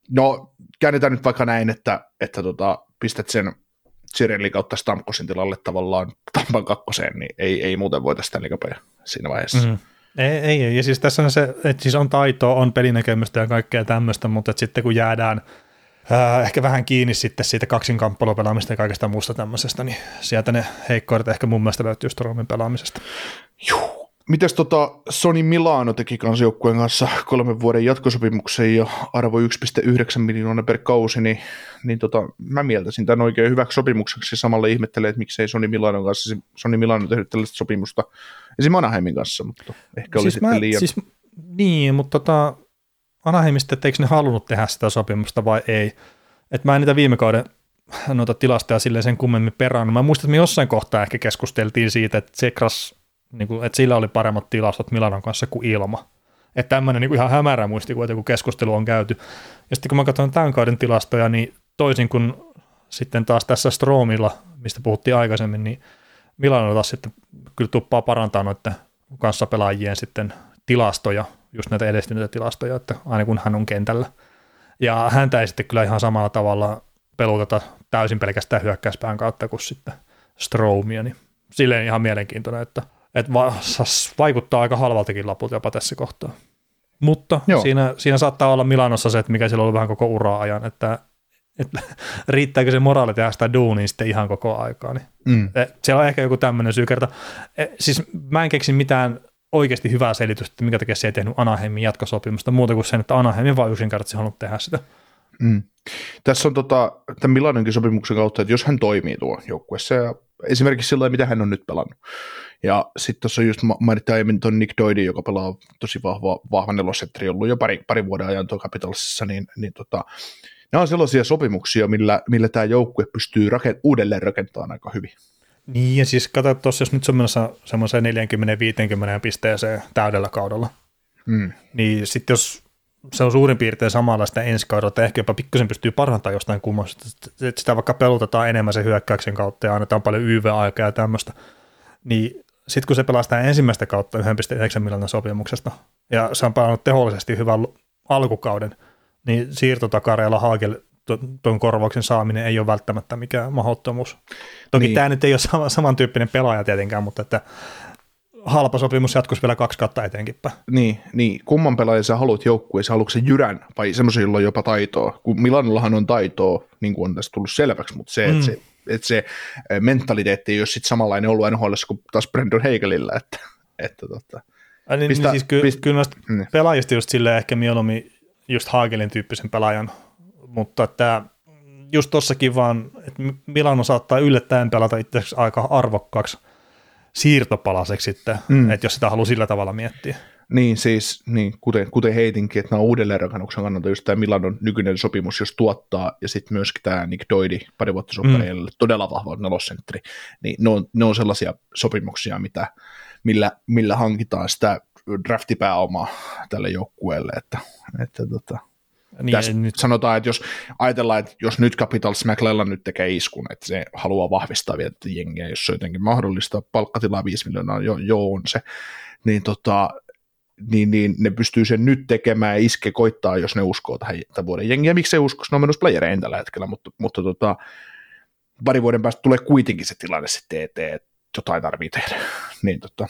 No, käännetään nyt vaikka näin, että, että tota, pistät sen Cirelli kautta Stamkosin tilalle tavallaan Tampan kakkoseen, niin ei, ei muuten voita sitä liigapea siinä vaiheessa. Mm-hmm. Ei, ei, ja siis tässä on se, että siis on taitoa, on pelinäkemystä ja kaikkea tämmöistä, mutta että sitten kun jäädään ää, ehkä vähän kiinni sitten siitä kaksinkamppailupelaamista ja kaikesta muusta tämmöisestä, niin sieltä ne heikkoudet ehkä mun mielestä löytyy Stromin pelaamisesta. Juh. Mites tota Sony Milano teki kanssa joukkueen kanssa kolmen vuoden jatkosopimuksen ja arvo yksi pilkku yhdeksän miljoonaa per kausi, niin, niin tota, mä mieltäisin tämän oikein hyväksi sopimukseksi. Samalla ihmettelee, että miksei Sony Milanon kanssa, Sony Milano tehnyt tällaista sopimusta esimerkiksi Anaheimin kanssa, mutta ehkä oli siis mä, sitten liian... Siis, niin, mutta tota, Anaheimista, että eikö ne halunnut tehdä sitä sopimusta vai ei. Että mä en niitä viime kauden noita tilastoja silleen sen kummemmin perään. Mä muistan, että me jossain kohtaa ehkä keskusteltiin siitä, että Tsekras, niin kuin, että sillä oli paremmat tilastot Milanon kanssa kuin ilma. Että tämmöinen niin kuin ihan hämärä muistikuva, kun keskustelu on käyty. Ja sitten kun mä katson tämän kauden tilastoja, niin toisin kuin sitten taas tässä Stromilla, mistä puhuttiin aikaisemmin, niin Milano taas sitten kyllä tuppaa parantaa noiden kanssapelaajien sitten tilastoja, just näitä edistyneitä tilastoja, että aina kun hän on kentällä. Ja häntä ei sitten kyllä ihan samalla tavalla peluteta täysin pelkästään hyökkäyspään kautta kuin sitten Stromia, niin silleen ihan mielenkiintoinen, että että va- vaikuttaa aika halvaltakin lapulta jopa tässä kohtaa. Mutta siinä, siinä saattaa olla Milanossa se, että mikä siellä on ollut vähän koko uraa ajan, että, että riittääkö se moraali tehdä sitä duunia sitten ihan koko aikaa. Niin. Mm. Siellä on ehkä joku tämmöinen syy kerta. Siis mä en keksi mitään oikeasti hyvää selitystä, että minkä takia se ei tehnyt Anaheimin jatkosopimusta muuta kuin sen, että Anaheimin vaan yksinkertaisesti halunnut tehdä sitä. Mm. Tässä on tota, tämän Milanonkin sopimuksen kautta, että jos hän toimii tuo joukkueessa ja esimerkiksi sillä mitä hän on nyt pelannut. Ja sitten tuossa just mainittiin aiemmin tuon Nick Doidin, joka pelaa tosi vahva, vahva nelosetteri, ollut jo pari, pari vuoden ajan tuo Capitalsissa, niin, niin tota, nämä on sellaisia sopimuksia, millä, millä tämä joukkue pystyy rakent- uudelleen rakentamaan aika hyvin. Niin, ja siis katso tuossa, jos nyt se on menossa semmoiseen neljäkymmentä viisikymmentä pisteeseen täydellä kaudella, mm. niin sitten jos se on suurin piirtein samanlaista ensi kaudella, että ehkä jopa pikkusen pystyy parantamaan jostain kummasta, että sitä vaikka pelutetaan enemmän sen hyökkäyksen kautta ja annetaan paljon Y V-aikaa ja tämmöistä, niin sitten kun se pelastaa ensimmäistä kautta yksi pilkku yhdeksän miljoonan sopimuksesta, ja se on pelannut tehollisesti hyvän alkukauden, niin siirtotakareella Hagel tuon korvauksen saaminen ei ole välttämättä mikään mahdottomuus. Toki niin. Tämä nyt ei ole sama, samantyyppinen pelaaja tietenkään, mutta että halpa sopimus jatkuisi vielä kaksi kautta eteenkinpäin. Niin, niin. Kumman pelaajan sä haluat joukkueeseen? Haluatko se jyrän vai semmoisen, jolla on jopa taitoa? Kun Milanollahan on taitoa, niin kuin on tässä tullut selväksi, mutta se, mm. että se, että se mentaliteetti ei ole sitten samanlainen ollut N H L:ssä kuin taas Brandon Hagelillä. Että, että, tota, Ai, niin, pistä, niin siis ky- pist- kyllä noista mm. pelaajista just silleen ehkä mieluummin just Hagelin tyyppisen pelaajan, mutta että just tossakin vaan, että Milano saattaa yllättäen pelata itse asiassa aika arvokkaaksi siirtopalaseksi sitten, mm. että jos sitä haluaa sillä tavalla miettiä. Niin siis, niin, kuten, kuten heitinkin, että nämä on uudelleenrakennuksen kannalta just tämä Milanon nykyinen sopimus, jos tuottaa, ja sitten myöskin tämä Nick Doidi, pari vuotta sopimuksella, mm. todella vahva nelosentteri, niin ne on, ne on sellaisia sopimuksia, mitä, millä, millä hankitaan sitä draftipääomaa tälle joukkueelle, että, että tota, niin, tässä nyt sanotaan, että jos ajatellaan, että jos nyt Capitals McClellan nyt tekee iskun, että se haluaa vahvistaa vielä jengiä, jos se on jotenkin mahdollista, palkkatilaa viisi miljoonaa, jo, jo on se, niin, tota, niin, niin ne pystyy sen nyt tekemään ja iske koittaa, jos ne uskoo tähän tämän vuoden jengiä. Miksi se usko? Ne on menossa playereihin tällä hetkellä, mutta, mutta tota, pari vuoden päästä tulee kuitenkin se tilanne sitten eteen, että jotain tarvitsee tehdä. Niin, tota.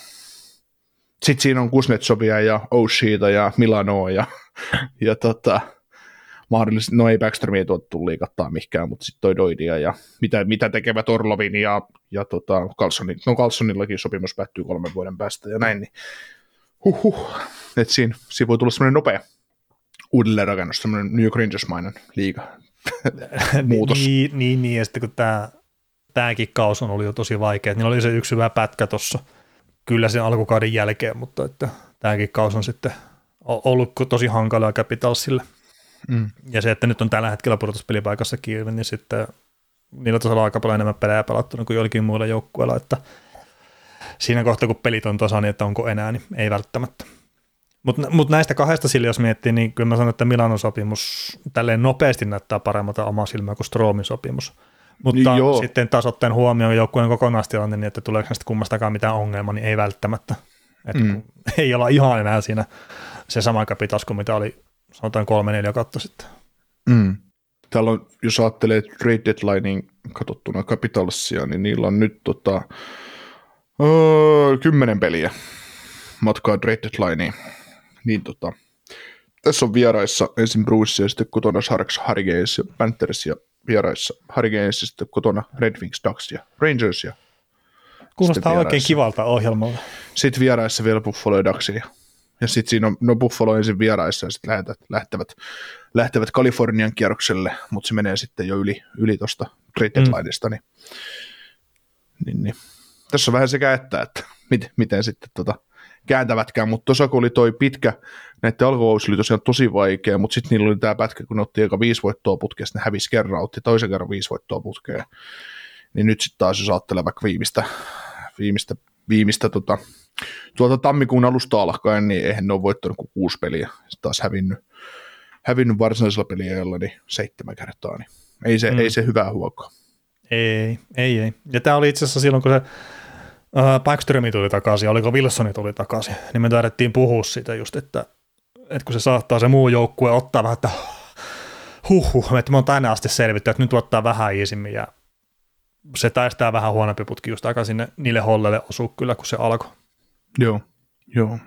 Sitten siinä on Kuznetsovia ja Oshita ja Milanoa ja, ja tota, mahdollisesti, no ei Backstromia tuotettu liikattaa mihinkään, mutta sitten toi Doidia ja mitä, mitä tekevät Orlovin ja, ja tota, Carlsonin, no Carlsonillakin sopimus päättyy kolmen vuoden päästä ja näin, niin huhhuh, että siinä, siinä voi tulla semmoinen nopea uudelleenrakennus, semmoinen New York Rangers-mainen liiga muutos. niin, niin, niin, ja sitten kun tämä, tämäkin kaus on ollut jo tosi vaikea, niin oli se yksi hyvä pätkä tuossa kyllä sen alkukauden jälkeen, mutta että tämäkin kaus on sitten ollut tosi hankalaa Capitalsille. Mm. Ja se, että nyt on tällä hetkellä pudotuspelipaikassa kiinni, niin sitten niillä tasolla on aika paljon enemmän pelejä pelattuna kuin joillakin muilla joukkueilla, että siinä kohtaa, kun pelit on tasa, niin että onko enää, niin ei välttämättä. Mutta mut näistä kahdesta sillä, jos miettii, niin kyllä mä sanon, että Milanon sopimus tälleen nopeasti näyttää paremmalta omaa silmää kuin Stromin sopimus. Mutta niin sitten taas ottaen huomioon joukkueen kokonaistilanne, niin että tuleeko näistä kummastakaan mitään ongelmaa, niin ei välttämättä. Että mm. ei olla ihan enää siinä se sama Capitals kuin mitä oli sanotaan kolme neljä kautta sitten. Mm. Täällä on, jos ajattelee trade deadlineen katsottuna Capitalsia, niin niillä on nyt tota, öö, kymmenen peliä matkaa trade deadlineen. Niin tota, tässä on vieraissa ensin Bruins ja sitten kotona Sharks, Hurricanes ja Panthers ja vieraissa Hurricanes ja sitten kotona Red Wings, Ducks ja Rangers. Ja kuulostaa oikein kivalta ohjelmalta. Sitten vieraissa vielä Buffalo ja Ducks. Ja, ja sitten siinä on no Buffalo ensin vieraissa ja sitten lähtevät, lähtevät, lähtevät Kalifornian kierrokselle, mutta se menee sitten jo yli, yli tuosta trade deadlinesta. Mm. Niin, niin, niin. Tässä on vähän sekä että, että miten, miten sitten tota kääntävätkään, mutta tuossa kun oli toi pitkä, näiden alkukausi oli tosiaan tosi vaikea, mutta sitten niillä oli tämä pätkä, kun ne otti eka viisi voittoa putkesta, ne hävisi kerran, otti toisen kerran viisi voittoa putkeen, niin nyt sitten taas jos ajattelee vaikka viimeistä, viimeistä, viimeistä tota, tuolta tammikuun alusta alkaen, niin eihän ne ole voittanut kuin kuusi peliä, sitten taas hävinnyt, hävinnyt varsinaisella peliajalla niin seitsemän kertaa, niin ei se, mm. ei se hyvää huokaa. Ei, ei, ei. Ja tämä oli itse asiassa silloin, kun se Uh, Backströmi tuli takaisin, oliko Wilsoni tuli takaisin, niin me taidettiin puhua siitä just, että, että kun se saattaa se muu joukkue ottaa vähän, että huhhuh, että me on tänne asti selvitty, että nyt ottaa vähän iisimmin ja se taistaa vähän huonompi putki just aika sinne niille hollelle osuu kyllä, kun se alkoi. Joo, joo.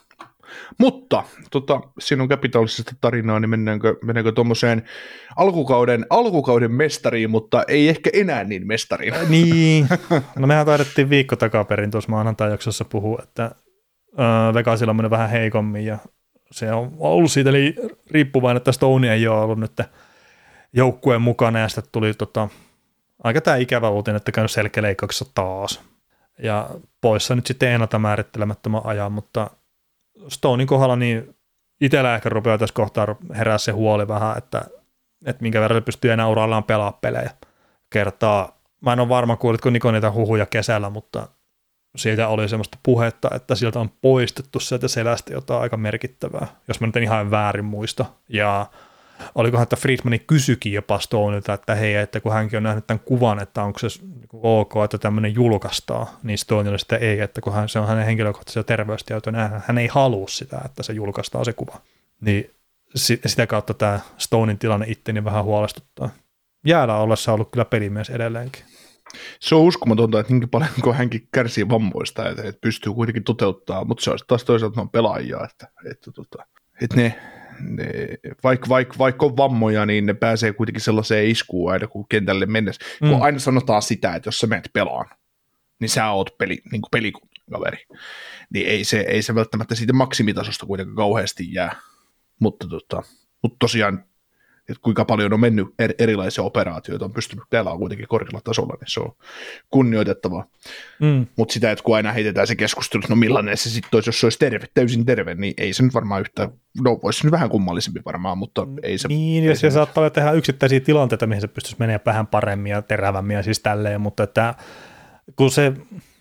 Mutta tota, sinun Capitalsista tarinaa, niin mennäänkö, mennäänkö tuommoiseen alkukauden, alkukauden mestariin, mutta ei ehkä enää niin mestariin. Niin, no mehän taidettiin viikko takaperin tuossa maanantai-jaksossa puhua, että äh, Vegasilla on mennyt vähän heikommin ja se on ollut siitä eli riippuvainen, että Stone ei ole ollut nyt joukkueen mukana ja sitten tuli tota, aika tämä ikävä uutinen, että käynyt selkäleikkauksessa taas ja poissa nyt sitten ennalta määrittelemättömän ajan, mutta Stonein kohdalla niin itsellä ehkä rupeaa tässä kohtaa herää se huoli vähän, että, että minkä verran se pystyy enää urallaan pelaa pelejä kertaa. Mä en ole varma, kuulitko Niko niitä huhuja kesällä, mutta siitä oli semmoista puhetta, että sieltä on poistettu sieltä selästä jotain aika merkittävää, jos mä nyt en ihan väärin muista. Ja olikohan, että Friedmani kysyikin jopa Stoneilta, että hei, että kun hänkin on nähnyt tämän kuvan, että onko se ok, että tämmöinen julkaistaan, niin Stoneille sitä ei, että kun hän, se on hänen henkilökohtaisia terveystietoja, hän ei halua sitä, että se julkaistaan se kuva. Niin sitä kautta tämä Stonein tilanne itteni vähän huolestuttaa. Jäällä ollessa on ollut kyllä pelimies edelleenkin. Se on uskomatonta, että niin paljon kun hänkin kärsii vammoista, että, että pystyy kuitenkin toteuttamaan, mutta se on taas toisaalta on pelaajia, että, että, että, että ne Ne, vaikka, vaikka, vaikka on vammoja, niin ne pääsee kuitenkin sellaiseen iskuun aina, kun kentälle mennessä. Mm. Kun aina sanotaan sitä, että jos sä menet pelaan, niin sä oot peli, niin kuin pelikaveri. Niin ei se, ei se välttämättä siitä maksimitasosta kuitenkaan kauheasti jää. Mutta, tota, mutta tosiaan, että kuinka paljon on mennyt er, erilaisia operaatioita, on pystynyt pelaamaan kuitenkin korkealla tasolla, niin se on kunnioitettavaa. Mm. Mutta sitä, että kun aina heitetään se keskustelu, että no millainen se sitten olisi, jos se olisi terve, täysin terve, niin ei se nyt varmaan yhtään, no voisi se nyt vähän kummallisempi varmaan, mutta ei se. Niin, jos se saattaa tehdä yksittäisiä tilanteita, mihin se pystyisi menemään vähän paremmin ja terävämmin ja siis tälleen, mutta että kun se,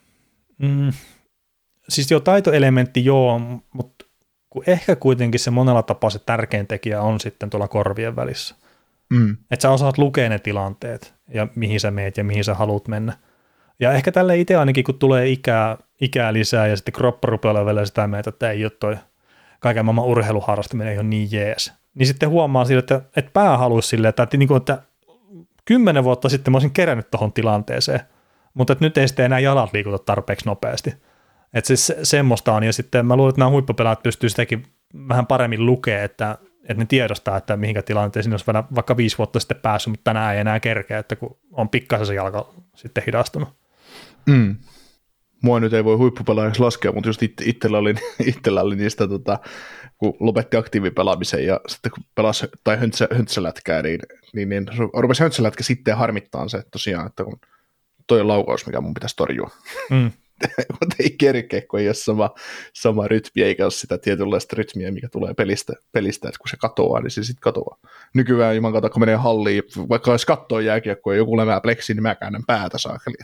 mm, siis jo taitoelementti joo, mutta kun ehkä kuitenkin se monella tapaa se tärkein tekijä on sitten tuolla korvien välissä. Mm. Että sä osaat lukea ne tilanteet ja mihin sä meet ja mihin sä haluat mennä. Ja ehkä tälle itse ainakin, kun tulee ikää, ikää lisää ja sitten kroppa rupeaa olemaan vielä sitä mieltä, että ei ole toi kaiken maailman urheiluharrastaminen ei ole niin jees. Niin sitten huomaa sille, että, että pää haluaisi silleen, että, että, että kymmenen vuotta sitten mä olisin kerännyt tuohon tilanteeseen, mutta että nyt ei sitten enää jalat liikuta tarpeeksi nopeasti. Että siis semmoista on, ja sitten mä luulen, että nämä huippupelaat pystyy sitäkin vähän paremmin lukemaan, että, että ne tiedostaa, että mihinkä tilanteeseen olisi vaikka viisi vuotta sitten päässyt, mutta tänään ei enää kerkeä, että kun on pikkasen se jalka sitten hidastunut. Mm. Mua nyt ei voi huippupelaajaksi laskea, mutta just itse, itsellä, oli, itsellä oli niistä, tota, kun lopetti aktiivipelaamisen ja sitten kun pelasi tai höntsä, höntsälätkää, niin, niin, niin rupesi höntsälätkä sitten harmittaa se, että tosiaan, että kun toi on laukaus, mikä mun pitäisi torjua. Mm. Mutta ei kerkeä, kun ei ole sama, sama rytmi, eikä ole sitä tietynlaista rytmiä, mikä tulee pelistä, pelistä että kun se katoaa, niin se sitten katoaa. Nykyään juman kautta, kun menee halliin, vaikka olisi kattoa jääkiekkoa ja joku lemää pleksi, niin mä käännän päätä saakeli.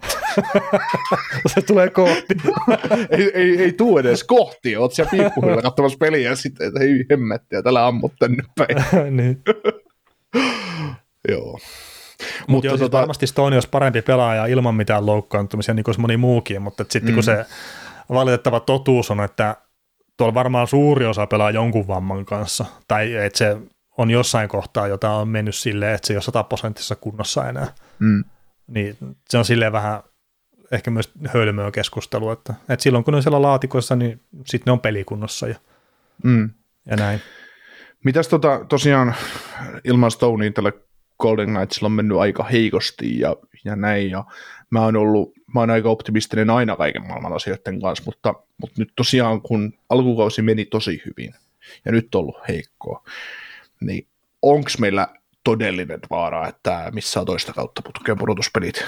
Se tulee kohti. ei, ei, ei tuu edes kohti, oot siellä piippuhilla katsomassa peliä ja sitten, että ei hemmettiä, tällä ammut tänne päin. Niin. Joo. Mutta Mut joo, tota, varmasti Stone olisi parempi pelaaja ilman mitään loukkaantumisia, niin kuin moni muukin, mutta sitten mm. kun se valitettava totuus on, että tuolla varmaan suuri osa pelaa jonkun vamman kanssa, tai että se on jossain kohtaa, jota on mennyt silleen, että se ei ole sataprosenttisessa kunnossa enää. Mm. Niin se on silleen vähän ehkä myös hölmöä keskustelua, että, että silloin kun ne on siellä laatikoissa, niin sitten ne on pelikunnossa ja, mm. ja näin. Mitäs tota, tosiaan ilman Stoneen tällä Golden Knightsilla on mennyt aika heikosti ja, ja näin, ja mä oon ollut, mä oon aika optimistinen aina kaiken maailman asioiden kanssa, mutta, mutta nyt tosiaan kun alkukausi meni tosi hyvin ja nyt on ollut heikkoa, niin onko meillä todellinen vaara, että missä on toista kautta putkeen pudotuspelit?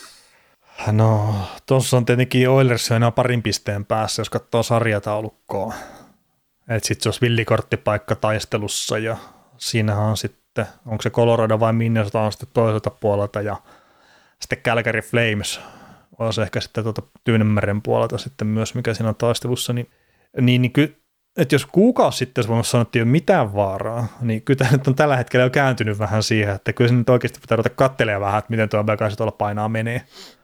No, tuossa on tietenkin Oilers enää parin pisteen päässä, jos katsoo sarjataulukkoa. Että sitten se olisi villikorttipaikka taistelussa ja siinähän on sitten, onko se Colorado vai Minnesota on sitten toiselta puolelta ja sitten Calgary Flames olisi ehkä sitten tuota Tyynenmeren puolelta sitten myös, mikä siinä on taistelussa, niin, niin, niin ky, että jos kuukausi sitten olisi voinut sanoa, että ei ole mitään vaaraa, niin kyllä tämä nyt on tällä hetkellä jo kääntynyt vähän siihen, että kyllä se nyt oikeasti pitää ruveta katselemaan vähän, että miten tuo Vegas tuolla painaa menee.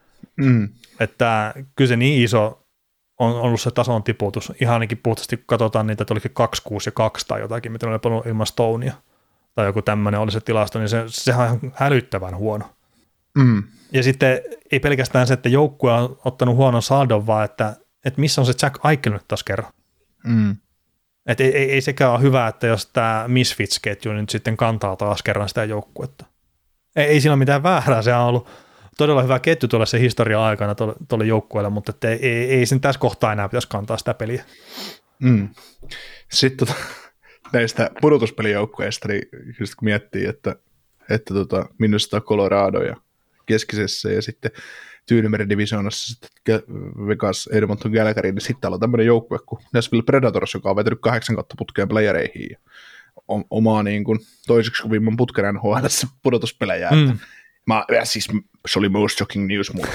Mm. Että kyllä se niin iso on ollut se tason tiputus. Ihan ainakin puhtaasti, kun katsotaan niitä, että olikin kaksi kuusi ja kaksi tai jotakin, mitä oli paljon ilman Stonea, tai joku tämmöinen oli se tilasto, niin se, sehän on hälyttävän huono. Mm. Ja sitten ei pelkästään se, että joukkue on ottanut huonon saldon, vaan että, että missä on se Jack Eichel nyt taas kerran. Mm. Että ei, ei, ei sekään ole hyvä, että jos tämä Misfits-ketju nyt sitten kantaa taas kerran sitä joukkuetta. Ei, ei siinä ole mitään väärää, se on ollut todella hyvä ketju tuolla se historia aikana tuolle joukkueelle, mutta että ei, ei, ei sen tässä kohtaa enää pitäisi kantaa sitä peliä. Mm. Sitten tota, näistä pudotuspelijoukkueista, niin just kun miettii, että, että tota, Minnesota Colorado ja keskisessä ja sitten Tyynenmeren divisioonassa sitten Vegas Edmonton Calgary, niin sitten täällä on tämmöinen joukkue kuin Nashville Predators, joka on vetänyt kahdeksan kautta putkeen playereihin ja omaa niin kuin toiseksi kovimman putken N H L:ssä pudotuspelejä. Mm. Mä, siis, se oli most shocking news mulle.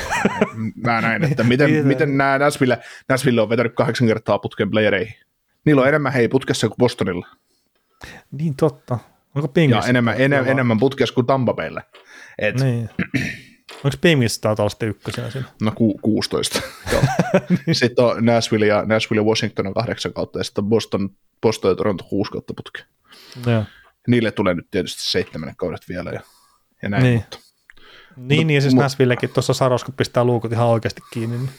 Mä näin, että miten, miten nämä Nashville, Nashville on vetänyt kahdeksan kertaa putkeen playereihin. Niillä on enemmän hei putkessa kuin Bostonilla. Niin totta. Onko Penguins? Ja enemmän, enemmän, enemmän putkessa kuin Tampa Baylla. Et, niin. Onko Penguins taitaa olla sitten ykkösenä siinä? No ku, kuusitoista. Sitten on Nashville ja, Nashville ja Washington on kahdeksan kautta ja sitten Boston, Boston ja Toronto kuusi kautta putkeen. Ja. Niille tulee nyt tietysti seitsemän kaudet vielä ja, ja näin. Niin. Mutta. Niin, niin ja siis Nashvillekin tuossa Saros, kun pistää luukut ihan oikeasti kiinni. Niin.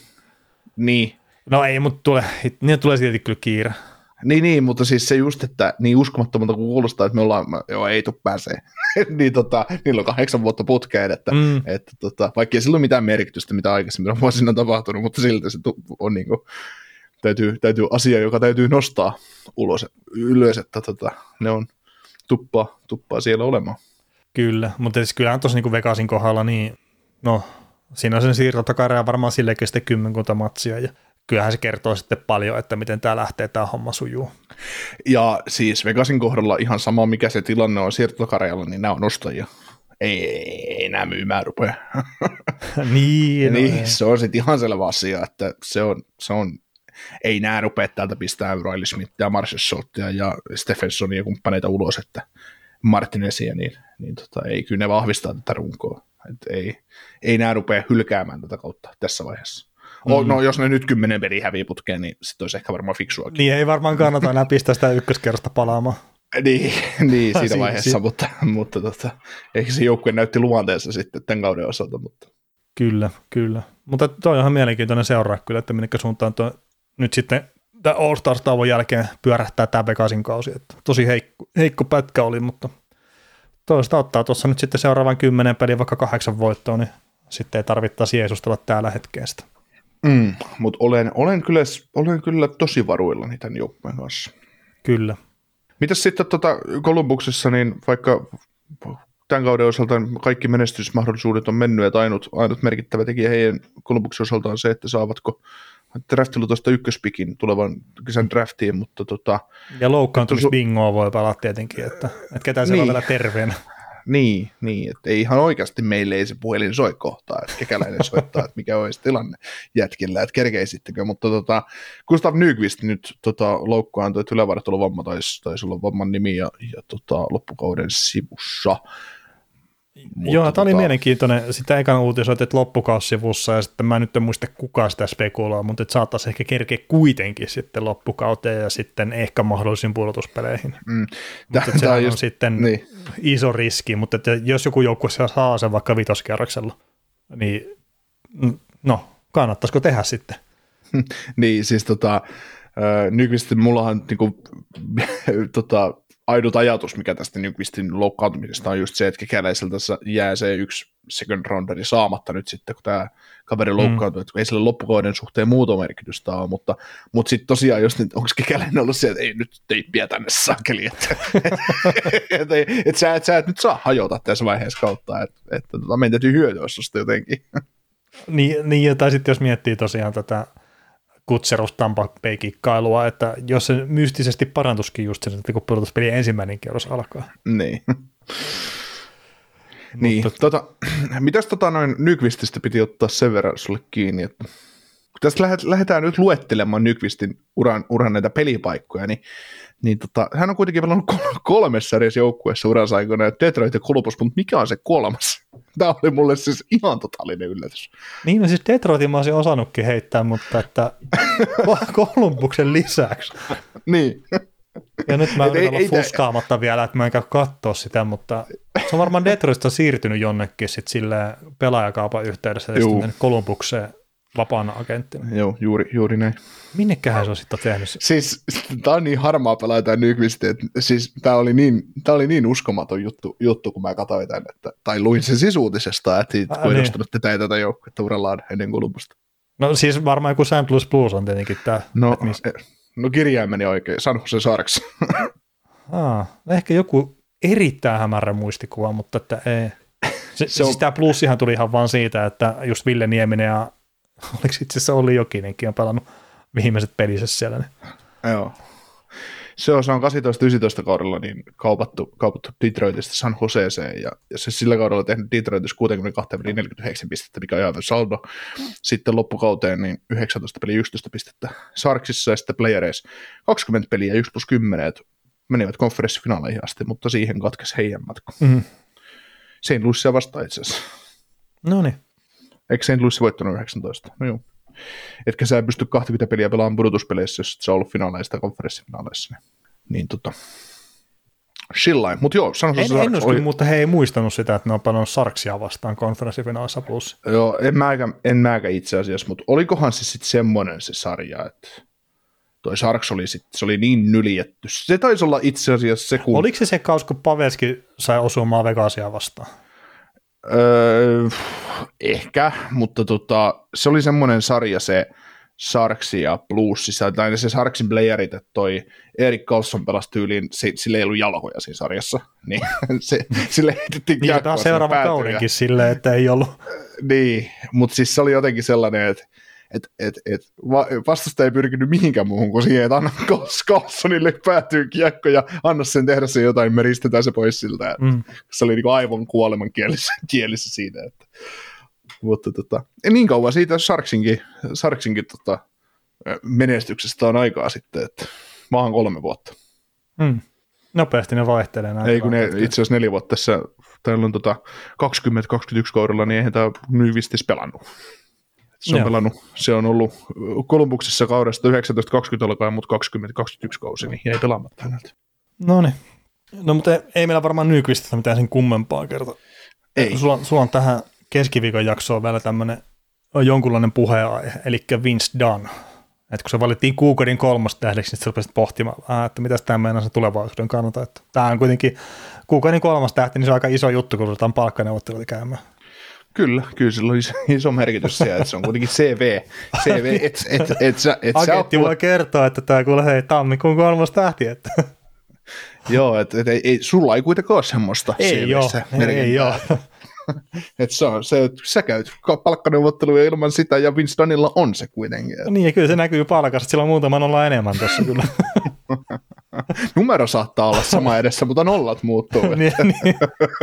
niin. No ei, mutta tulee, niin tulee silti kyllä kiire. Niin, niin, mutta siis se just, että niin uskomattomalta kun kuulostaa, että me ollaan, joo ei tuu pääsee, niin tota, niillä on kahdeksan vuotta putkeen, että, mm. että tota, vaikka ei sillä ole mitään merkitystä, mitä aikaisemmin on vuosina tapahtunut, mutta silti se on niin kuin, täytyy, täytyy asia, joka täytyy nostaa ulos, ylös, että tota, ne on tuppaa, tuppaa siellä olemaan. Kyllä, mutta siis kyllähän tuossa niin kuin Vegasin kohdalla, niin no, siinä on sen siirtotakara varmaan sillekin sitten kymmenkunta matsia, ja kyllähän se kertoo sitten paljon, että miten tämä lähtee, tämä homma sujuu. Ja siis Vegasin kohdalla ihan sama, mikä se tilanne on siirtotakarajalla, niin nämä on ostajia. Ei, ei, ei nämä myymään rupea. niin, niin no se on sitten ihan selvä asia, että se on, se on ei nämä rupea täältä pistää Riley Smithia, Marshall Schultzia ja Stephensonia ja kumppaneita ulos, että Martinezia, niin, niin tota, ei kyllä ne vahvistaa tätä runkoa. Et ei, ei nämä rupea hylkäämään tätä kautta tässä vaiheessa. Mm. No jos ne nyt kymmenen peliä hävii putkeen, niin sitten olisi ehkä varmaan fiksuakin. Niin ei varmaan kannata enää pistää sitä ykköskerrasta palaamaan. niin, niin siinä vaiheessa, si- mutta, mutta tota, ehkä se joukkue näytti luonteensa sitten tämän kauden osalta. Mutta. Kyllä, kyllä. Mutta toi on ihan mielenkiintoinen seuraa kyllä, että minnekä suuntaan tuo nyt sitten tämä All-Stars-tauon jälkeen pyörähtää tämä Vegasin kausi. Että tosi heikko, heikko pätkä oli, mutta toista ottaa tuossa nyt sitten seuraavan kymmenen peliä vaikka kahdeksan voittoa, niin sitten ei tarvittaisi jeesustella täällä hetkeestä. Mm, mutta olen, olen, kyllä, olen kyllä tosi varuillani tämän joukkueen kanssa. Kyllä. Mitäs sitten tota Columbuksessa, niin vaikka tämän kauden osalta kaikki menestysmahdollisuudet on mennyt, että ainut, ainut merkittävä tekijä heidän Columbuksen osalta on se, että saavatko draftilu tuosta ykköspikin tulevan kesän draftiin, mutta tota. Ja loukkaantumisbingoa voi palaa tietenkin, että, että ketään siellä niin. on vielä terveenä. Niin, niin, että ei ihan oikeasti meille ei se puhelin soi kohtaa, että kekäläinen soittaa, että mikä olisi tilanne jätkillä, että kerkeisittekö, mutta tota, Gustav Nyqvist nyt tota, loukkaantui, että ylävartalovamma taisi, taisi olla vamman nimi ja, ja tota, loppukauden sivussa. Joo, tämä tota... oli mielenkiintoinen. Sitä ekana uutisoitet loppukaussivussa, ja sitten mä nyt en muista kuka sitä spekuloi, mutta että saattaisi ehkä kerkeä kuitenkin sitten loppukauteen ja sitten ehkä mahdollisiin pudotuspeleihin. Mm. Mutta se on just... sitten niin. iso riski, mutta että jos joku joukkue saa sen vaikka vitoskerroksella, niin no, kannattaisiko tehdä sitten? Niin, siis tota, Nyqvistin mullahan niinku, tota, ainut ajatus, mikä tästä Nyqvistin loukkaantumisesta on just se, että kekäläiseltä jää se yksi second rounderi saamatta nyt sitten, kun tämä kaveri loukkaantuu, mm. että ei sille loppukauden suhteen muuta merkitystä ole, mutta, mutta sitten tosiaan, jos nyt, onko kekäläinen ollut se, että ei nyt teippiä tänne sakeli, että et, et, et, sä, et, sä et nyt saa hajota tässä vaiheessa kautta, että et, tota, meidän täytyy hyötyä susta jotenkin. Niin, niin, tai sitten jos miettii tosiaan tätä Kutserus Tampa Bay-kikkailua, että jos se mystisesti parantuskin just sen, että kun pudotuspelien ensimmäinen kierros alkaa. Niin. Niin, mutta... tota, mitäs tota noin Nyqvististä piti ottaa sen verran sulle kiinni, että kun tästä lähdetään nyt luettelemaan Nyqvistin uran, uran näitä pelipaikkoja, niin, niin tota, hän on kuitenkin pelannut kolmessa eri joukkueessa uransa aikana, Detroit ja Columbus, mutta mikä on se kolmas? Tämä oli mulle siis ihan totaalinen yllätys. Niin, no siis Detroitin mä olisin osannutkin heittää, mutta että Columbuksen lisäksi. Niin. Ja nyt mä yritän olla fuskaamatta vielä, että mä en käy katsoa sitä, mutta se on varmaan Detroitista siirtynyt jonnekin sit silleen pelaajakaupan yhteydessä ja sitten Columbukseen vapaana agenttina. Joo, juuri, juuri näin. Minnekähän se on sitten tehnyt? Siis tää on niin harmaa pelaaja tää Nyqvist, että siis tää oli niin, tää oli niin uskomaton juttu, juttu kun mä katsoin tän, että, tai luin sen siis uutisesta, että kun ei nostanut tätä ja tätä joukkuetta urallaan ennen Columbusta. No siis varmaan joku Saint Louis Blues on tietenkin tää. No, no kirjain meni oikein, San Jose Sharks. Aa, ehkä joku erittäin hämärä muistikuva, mutta että ei. Se, se on... Siis tämä plussihan tuli ihan vaan siitä, että just Ville Nieminen ja oliko itse asiassa Olli Jokinenkin on pelannut viimeiset pelissä siellä. Niin. Joo. Se on, se on kahdeksantoista yhdeksäntoista kaudella niin kaupattu, kaupattu Detroitista San Joseeseen, ja, ja se sillä kaudella tehnyt Detroitissa kuusikymmentäkaksi peliä neljäkymmentäyhdeksän pistettä, mikä on aivan saldo. Sitten loppukauteen niin yhdeksäntoista peliä yksitoista pistettä Sharksissa, ja sitten Playereissa kaksikymmentä peliä yksi plus kymmenen, että menivät konferenssifinaaleihin asti, mutta siihen katkesi heidän matka. Mm-hmm. Saint Louisia vastaan itse asiassa. No niin. Eikö Saint Louis voittanut yhdeksäntoista? No joo. Etkä sä pysty kaksikymmentä peliä pelaamaan pudotuspeleissä, jos sä ollut finaaleissa tai konferenssifinaaleissa. Niin, niin tota, sillain. Mut joo, San Jose Sharks en, en oli... mutta he ei muistanut sitä, että ne on pelannut Sharksia vastaan konferenssifinaalissa plus. Joo, en mäkä, en mäkä itse asiassa, mutta olikohan se sitten semmoinen se sarja, että toi Sharks oli, sit, se oli niin nyljetty. Se taisi olla itse asiassa se, kun... Oliko se se kaus, kun Pavelski sai osumaan Vegasia vastaan? Öö, ehkä, mutta tota, se oli semmoinen sarja se Sharksi ja Bluesissa, tai se Sharksin playerit, että toi Erik Karlsson pelasi tyyliin, se, sillä ei ollut jalkoja siinä sarjassa, niin se, sille heitettiin kiekkoa. Niin, tämä on seuraava kaudenkin silleen, että ei ollut. Niin, mutta siis se oli jotenkin sellainen, että et, et, et, vastusta ei pyrkinyt mihinkään muuhun kuin siihen, että anna Karlssonille päätyy kiekko ja anna sen tehdä se jotain, me ristetään se pois siltä. Mm. Se oli niin kuin aivan kuoleman kielissä, kielissä siitä. Että. Mutta tota, niin kauan siitä Sharksinkin, Sharksinkin tota, menestyksestä on aikaa sitten, että maahan kolme vuotta. Mm. Nopeasti ne vaihtelee näin. Ei kun ne, itse asiassa neljä vuotta tässä, täällä on tota kaksikymmentä kaksikymmentäyksi kaudella, niin eihän tämä Nyqvistis pelannut. Se on, pelannut, se on ollut Columbuksessa kaudesta yhdeksäntoista kaksikymmentä alkaen, mutta kaksikymmentä kaksikymmentäyksi kausi, niin ei pelaamatta häneltä. No niin. No mutta ei meillä varmaan Nyqvististä mitään sen kummempaa kertaa. Ei. Sulla, sulla on tähän keskiviikon jaksoon vielä tämmöinen jonkunlainen puheenaihe, eli Vince Dunn. Että kun se valittiin kuukauden kolmas tähdeksi, niin sä rupesit pohtimaan, että mitäs tämä meinaa sen tulevaisuuden kannalta. Että tämä on kuitenkin kuukauden kolmas tähti, niin se on aika iso juttu, kun ruvetaan palkkaneuvotteluita käymään. Kyllä, kyllä sillä on iso, iso merkitys siellä, että se on kuitenkin C V. C V et, et, et, et, et Agentti voi kertoa, että tämä kuule hei tammikuun kolmas tähti. Että. Joo, että et, ei, sulla ei kuitenkaan ole semmoista ei ole, ei ole. Että se on se, että sä käyt palkkaneuvotteluja ilman sitä, ja Vince Dunnilla on se kuitenkin. No niin, ja kyllä se näkyy palkasta, sillä on muutama nolla enemmän tuossa kyllä. Numero saattaa olla sama edessä, mutta nollat muuttuu. niin, niin.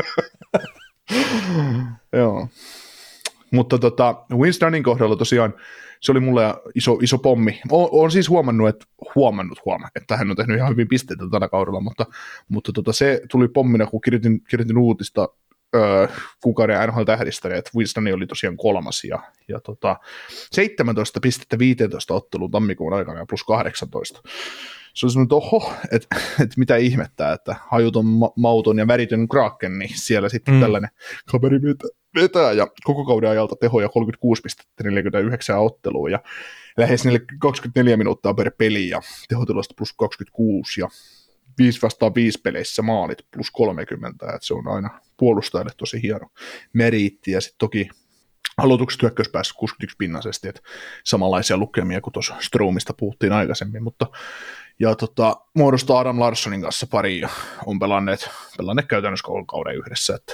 Joo. Mutta tota, Vince Dunnin kohdalla tosiaan se oli mulle iso, iso pommi. Olen siis huomannut, että huomannut huoma, että hän on tehnyt ihan hyvin pisteitä tällä kaudella, mutta, mutta tota, se tuli pommina, kun kirjoitin, kirjoitin uutista öö, kuukauden N H L-tähdistä, että Winston oli tosiaan kolmas, ja, ja tota, seitsemäntoista pistettä viisitoista ottelua tammikuun aikana ja plus kahdeksantoista. Se on semmoinen, että oho, että, että mitä ihmettää, että hajuton, ma- mauton ja väritön Kraken, niin siellä sitten mm. tällainen kaveri vetää, ja koko kauden ajalta tehoja kolmekymmentäkuusi pistettä neljäkymmentäyhdeksän ottelua, ja lähes kaksikymmentäneljä minuuttia per peli, ja tehotilosta plus kaksikymmentäkuusi, ja viisi vastaan viisi peleissä maalit plus kolmekymmentä, että se on aina puolustajalle tosi hieno meriitti, ja sitten toki aloituksessa hyökkäyspäässä kuusikymmentäyksi pinnasesti, että samanlaisia lukemia kuin tuossa Stromista puhuttiin aikaisemmin, mutta ja tota, muodostaa Adam Larssonin kanssa pari ja on pelanneet, pelanneet käytännössä koko kauden yhdessä, että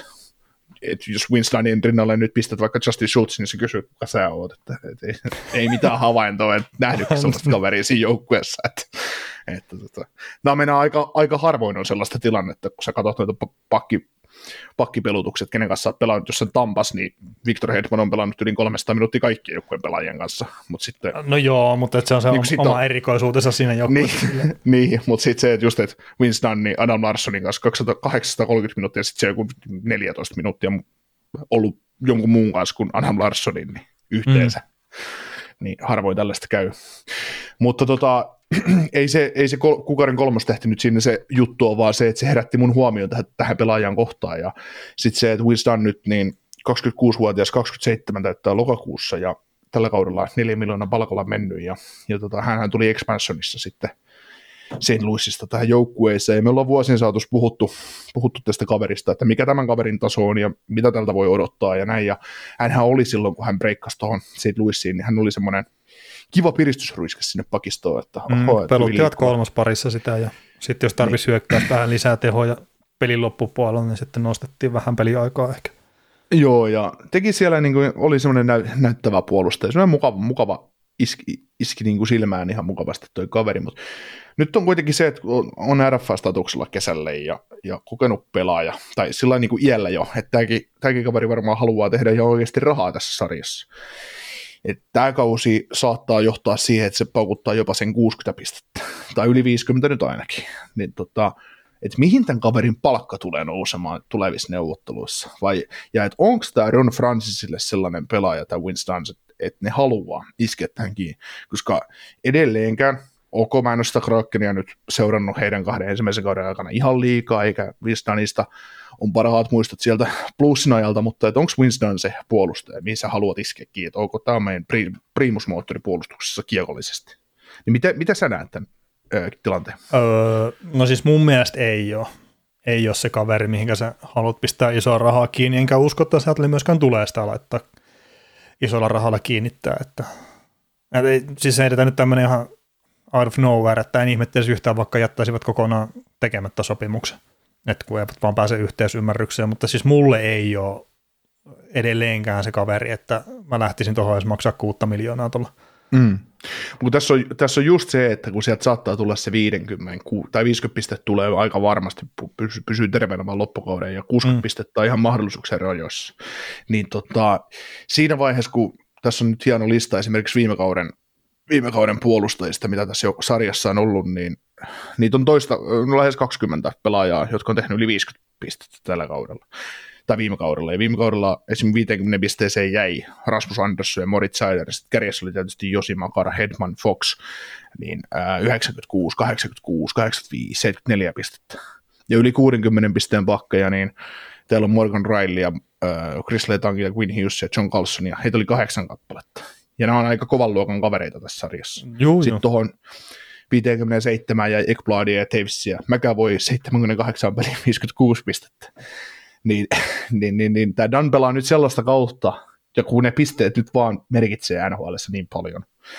et jos Winstonin rinnalle nyt pistät vaikka Justin Schultz, niin se kysyy, kuka sä oot, että et ei, ei mitään havaintoa, että nähnyt sellaista kaveria siinä joukkueessa, että, että tota, nämä mennään aika, aika harvoin on sellaista tilannetta, kun sä katsot noita pakki pakkipelutukset, kenen kanssa olet pelannut, jos sen Tampas, niin Victor Hedman on pelannut yli kolmesataa minuuttia kaikkien joukkueen pelaajien kanssa. Mut sitten, no joo, mutta se on se niin oma on, erikoisuutensa siinä joukkueessa. Niin, niin mutta sitten se, että just, että Winston, niin Adam Larssonin kanssa kahdeksansataakolmekymmentä minuuttia, ja sitten se joku neljätoista minuuttia ollut jonkun muun kanssa kuin Adam Larssonin niin yhteensä. Mm. Niin harvoin tällaista käy. Mutta tota, ei se, ei se kol- kuukauden kolmas tähti nyt sinne se juttu on, vaan se, että se herätti mun huomioon tähän, tähän pelaajan kohtaan. Ja sitten se, että Winston nyt niin kaksikymmentäkuusivuotias, kaksikymmentäseitsemän täyttää lokakuussa ja tällä kaudella neljä miljoonaa palkalla mennyt. Ja, ja tota, hänhän tuli expansionissa sitten Saint Louisista tähän joukkueeseen. Ja me ollaan vuosien saatossa puhuttu, puhuttu tästä kaverista, että mikä tämän kaverin taso on ja mitä tältä voi odottaa ja näin. Ja hänhän oli silloin, kun hän breikkasi tuohon Saint Louisiin, niin hän oli semmoinen kiva piristysruiske sinne pakistoon. Että, mm, oho, että peluttivat kolmas parissa sitä ja sitten jos tarvitsisi niin hyökkää vähän lisää tehoja pelin loppupuolella, niin sitten nostettiin vähän peliaikaa ehkä. Joo, ja teki siellä, niin kuin, oli semmoinen näy, näyttävä puolustaja, semmoinen mukava, mukava iski, iski niin kuin silmään ihan mukavasti toi kaveri, mutta nyt on kuitenkin se, että on R F-statuksella kesälle ja, ja kokenut pelaaja, tai sillä niin kuin iällä jo, että tämäkin, tämäkin kaveri varmaan haluaa tehdä jo oikeasti rahaa tässä sarjassa. Että tämä kausi saattaa johtaa siihen, että se paukuttaa jopa sen kuusikymmentä pistettä, tai yli viisikymmentä nyt ainakin, niin tota, että mihin tämän kaverin palkka tulee nousemaan tulevissa neuvotteluissa, vai, ja että onko tämä Ron Francisille sellainen pelaaja, tai Winston, että ne haluaa iskeä tämän kiinni, koska edelleenkään, ok, mä en ole sitä Krakenia nyt seurannut heidän kahden ensimmäisen kauden aikana ihan liikaa, eikä Winstonista on parhaat muistot sieltä plussin ajalta, mutta onko Winston se puolustaja, mihin sä haluat iskeä kiinni, että onko tämä meidän primusmoottori puolustuksessa kiekollisesti, niin mitä, mitä sä näet tämän ö, tilanteen? Öö, no siis mun mielestä ei ole. Ei ole se kaveri, mihinkä sä haluat pistää isoa rahaa kiinni, enkä usko, että sieltä myöskään tulee sitä laittaa isolla rahalla kiinnittää. Että, et ei, siis ei nyt tämmöinen ihan out of nowhere, että en ihmettelisi yhtään, vaikka jättäisivät kokonaan tekemättä sopimuksen, että kun eivät vaan pääse yhteisymmärrykseen, mutta siis mulle ei ole edelleenkään se kaveri, että mä lähtisin tuohon edes maksaa kuutta miljoonaa tuolla. Mm. Mutta tässä on, tässä on just se, että kun sieltä saattaa tulla se viisikymmentä tai viisikymmentä pistettä tulee aika varmasti, pysyy, pysyy terveenä vaan loppukauden ja kuusikymmentä mm. pistettä on ihan mahdollisuuksien rajoissa, niin tota, siinä vaiheessa, kun tässä on nyt hieno lista esimerkiksi viime kauden, viime kauden puolustajista, mitä tässä jo sarjassa on ollut, niin niitä on toista, no lähes kaksikymmentä pelaajaa, jotka on tehnyt yli viisikymmentä pistettä tällä kaudella. Tai viime kaudella, ja viime kaudella esimerkiksi viisikymmentä pisteeseen jäi Rasmus Andersson ja Moritz Seider, sitten kärjessä oli tietysti Josi Makara, Hedman, Fox, niin ää, yhdeksänkymmentäkuusi, kahdeksankymmentäkuusi, kahdeksankymmentäviisi, seitsemänkymmentäneljä pistettä. Ja yli kuudenkymmenen pisteen pakkeja, niin täällä on Morgan Riley ja ää, Chris Letang ja Quinn Hughes ja John Carlson, ja heitä oli kahdeksan kappaletta. Ja nämä on aika kovan luokan kavereita tässä sarjassa. Juu, sitten tuohon viisikymmentäseitsemän ja Ekbladia ja Tavesia, mäkään voi seitsemänkymmentäkahdeksan peliä viisikymmentäkuusi pistettä. Niin, niin, niin, niin tämä Dan pelaa nyt sellaista kautta, ja kun ne pisteet nyt vaan merkitsee N H L:ssä niin paljon,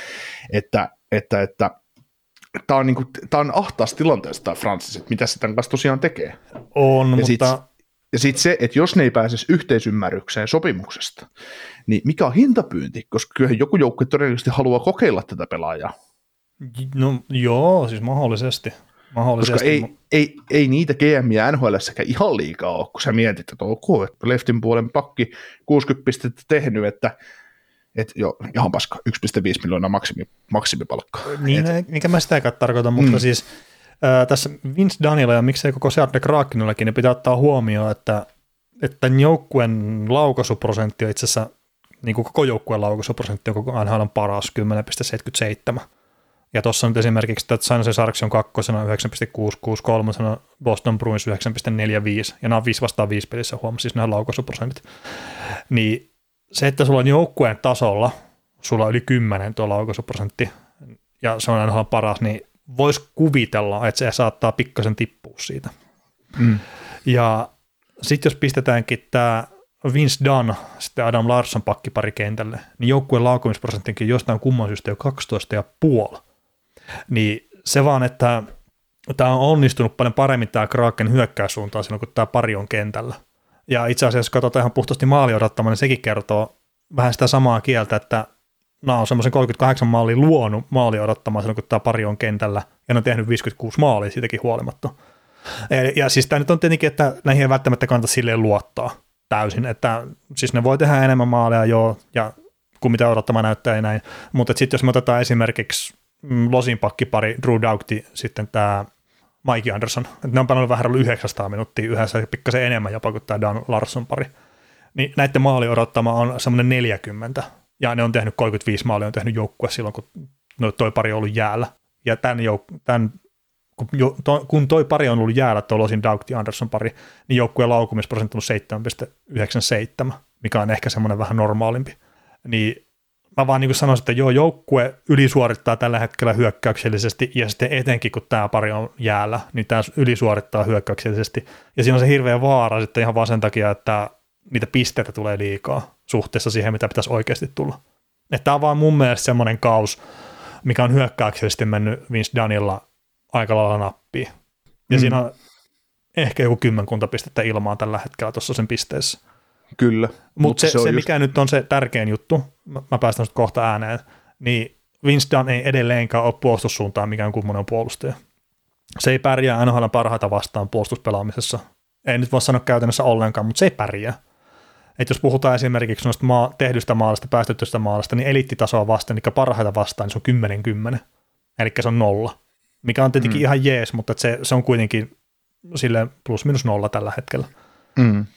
että, että, että tämä on, niinku, on ahtaassa tilanteessa tämä Francis, että mitä se tämän kanssa tosiaan tekee. On, ja mutta... Sit, ja sitten se, että jos ne ei pääsisi yhteisymmärrykseen sopimuksesta, niin mikä on hintapyynti, koska kyllähän joku joukkue todennäköisesti haluaa kokeilla tätä pelaajaa. No joo, siis mahdollisesti. Koska ei, ei, ei niitä G M:iä N H L:ssäkään ihan liikaa ole, kun sä mietit, että ok, että leftin puolen pakki kuusikymmentä pistettä tehnyt, että et jo, ihan paska, yksi pilkku viisi miljoonaa maksimi, maksimipalkkaa. Niin, et, mikä mä sitäkään tarkoitan, mutta mm. siis äh, tässä Vince Dunilla ja miksei koko Seattle Krakenilla, niin pitää ottaa huomioon, että että joukkueen laukaisuprosentti on itse asiassa, niin kuin koko joukkueen laukaisuprosentti on koko N H L:n paras kymmenen pilkku seitsemänkymmentäseitsemän. Ja tuossa nyt esimerkiksi, että San Jose Sharks on kakkosena yhdeksän pilkku kuusikymmentäkuusi, kolmosena Boston Bruins yhdeksän pilkku neljäkymmentäviisi, ja nämä on viisi vastaan viisi pelissä, huomasi siis nämä laukaisuprosentit. Niin se, että sulla on joukkueen tasolla, sulla on yli kymmenen tuo laukaisuprosentti, ja se on N H L:n paras, niin voisi kuvitella, että se saattaa pikkasen tippua siitä. Mm. Ja sitten jos pistetäänkin tämä Vince Dunn, sitten Adam Larsson pakkipari kentälle, niin joukkueen laukumisprosenttinkin jostain kumman syystä jo kaksitoista pilkku viisi. Niin se vaan, että tämä on onnistunut paljon paremmin tämä Kraken hyökkäyssuuntaan silloin, kun tämä pari on kentällä. Ja itse asiassa, jos katsotaan ihan puhtaasti maali odottamaan, niin sekin kertoo vähän sitä samaa kieltä, että nämä on semmoisen kolmekymmentäkahdeksan maalia luonut maali odottamaan silloin, kun tämä pari on kentällä, ja ne on tehnyt viisikymmentäkuusi maalia siitäkin huolimatta. Ja, ja siis tämä nyt on tietenkin, että näihin ei välttämättä kannata silleen luottaa täysin, että siis ne voi tehdä enemmän maaleja joo, ja kun mitä odottamaan näyttää ja näin, mutta sitten jos me otetaan esimerkiksi Losin pakkipari Drew Doughty, sitten tämä Mikey Anderson, että ne on paljon vähän ollut yhdeksänsataa minuuttia yhdessä, pikkasen enemmän jopa kuin tämä Dan Larsson pari, niin näiden maali odottama on semmoinen neljäkymmentä, ja ne on tehnyt kolmekymmentäviisi maalia, on tehnyt joukkue silloin, kun toi pari on ollut jäällä, ja tämän, jouk- tämän kun, jo, to, kun toi pari on ollut jäällä, tuo Losin Doughty Anderson pari, niin joukkueen laukumisprosentti on seitsemän pilkku yhdeksänkymmentäseitsemän, mikä on ehkä semmoinen vähän normaalimpi, niin mä vaan niin kuin sanoisin, että joo, joukkue ylisuorittaa tällä hetkellä hyökkäyksellisesti, ja sitten etenkin kun tämä pari on jäällä, niin tämä ylisuorittaa hyökkäyksellisesti. Ja siinä on se hirveä vaara sitten ihan vaan sen takia, että niitä pisteitä tulee liikaa suhteessa siihen, mitä pitäisi oikeasti tulla. Että tämä on vaan mun mielestä semmoinen kaus, mikä on hyökkäyksellisesti mennyt Vince Dunnilla aika lailla nappiin. Ja mm. siinä on ehkä joku kymmenkunta pistettä ilmaan tällä hetkellä tuossa sen pisteessä. Kyllä. Mutta Mut se, se, se mikä just... nyt on se tärkein juttu, mä päästän sitä kohta ääneen, niin Vince Dunn ei edelleenkään ole puolustussuuntaan mikään kummonen puolustaja. Se ei pärjää N H L:n parhaita vastaan puolustuspelaamisessa. Ei nyt voi sanoa käytännössä ollenkaan, mutta se ei pärjää. Et jos puhutaan esimerkiksi noista maa, tehdystä maalista, päästettystä maalista, niin eliittitasoa vastaan, eli parhaita vastaan, niin se on kymmenen kymmenen. Eli se on nolla, mikä on tietenkin mm. ihan jees, mutta se, se on kuitenkin silleen plus minus nolla tällä hetkellä. Mm.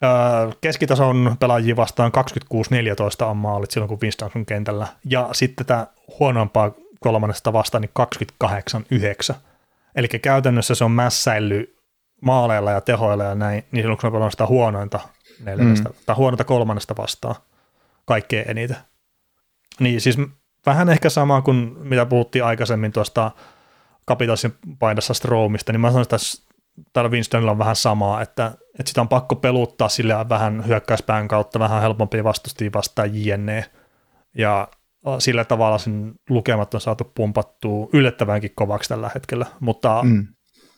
Keskitason pelaajia vastaan kaksikymmentäkuusi neljätoista on maalit silloin, kun Vince Dunn on kentällä, ja sitten tätä huonompaa kolmannesta vastaan niin kaksikymmentäkahdeksan yhdeksän. Eli käytännössä se on mässäily maaleilla ja tehoilla ja näin, niin silloin kun se on sitä huonointa neljännestä, mm. tai huonointa kolmannesta vastaan kaikkein eniten. Niin siis vähän ehkä sama kuin mitä puhuttiin aikaisemmin tuosta Capitalsin paidassa Stromista, niin mä sanoin, että täällä Vince Dunnilla on vähän samaa, että, että sitä on pakko peluttaa sillä vähän hyökkäyspään kautta, vähän helpompia vastustia vastaan jne. Ja sillä tavalla sen lukemat on saatu pumpattua yllättävänkin kovaksi tällä hetkellä, mutta mm.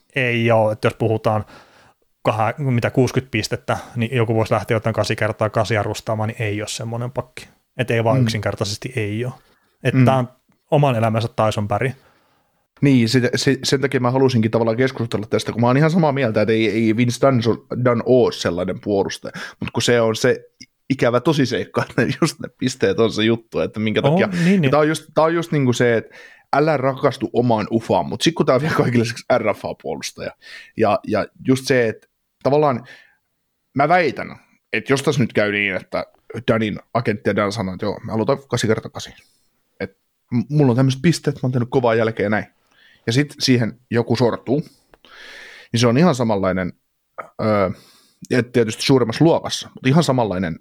ei ole, että jos puhutaan kah- mitä kuusikymmentä pistettä, niin joku voisi lähteä jotain kahdeksan kertaa kahdeksan arvostamaan, niin ei ole semmoinen pakki. Että ei vaan mm. yksinkertaisesti ei ole. Että mm. tämä on oman elämänsä Tyson Barrie. Niin, se, se, sen takia mä halusinkin tavallaan keskustella tästä, kun mä oon ihan samaa mieltä, että ei, ei Vince Dunn ole sellainen puolustaja, mutta kun se on se ikävä tosiseikka, että just ne pisteet on se juttu, että minkä takia, oh, niin, niin. Tämä on just, tää on just niin kuin se, että älä rakastu omaan ufaan, mutta sitten kun tämä on vielä kaikille R F A-puolustaja, ja, ja just se, että tavallaan mä väitän, että jos tässä nyt käy niin, että Dunnin agentti ja Dunn sanoo, että joo, mä aloitan kahdeksan kertaa kahdeksan, että mulla on tämmöiset pisteet, mä oon tehnyt kovaa jälkeen näin, ja sitten siihen joku sortuu, niin se on ihan samanlainen, öö, tietysti suuremmassa luokassa, mutta ihan samanlainen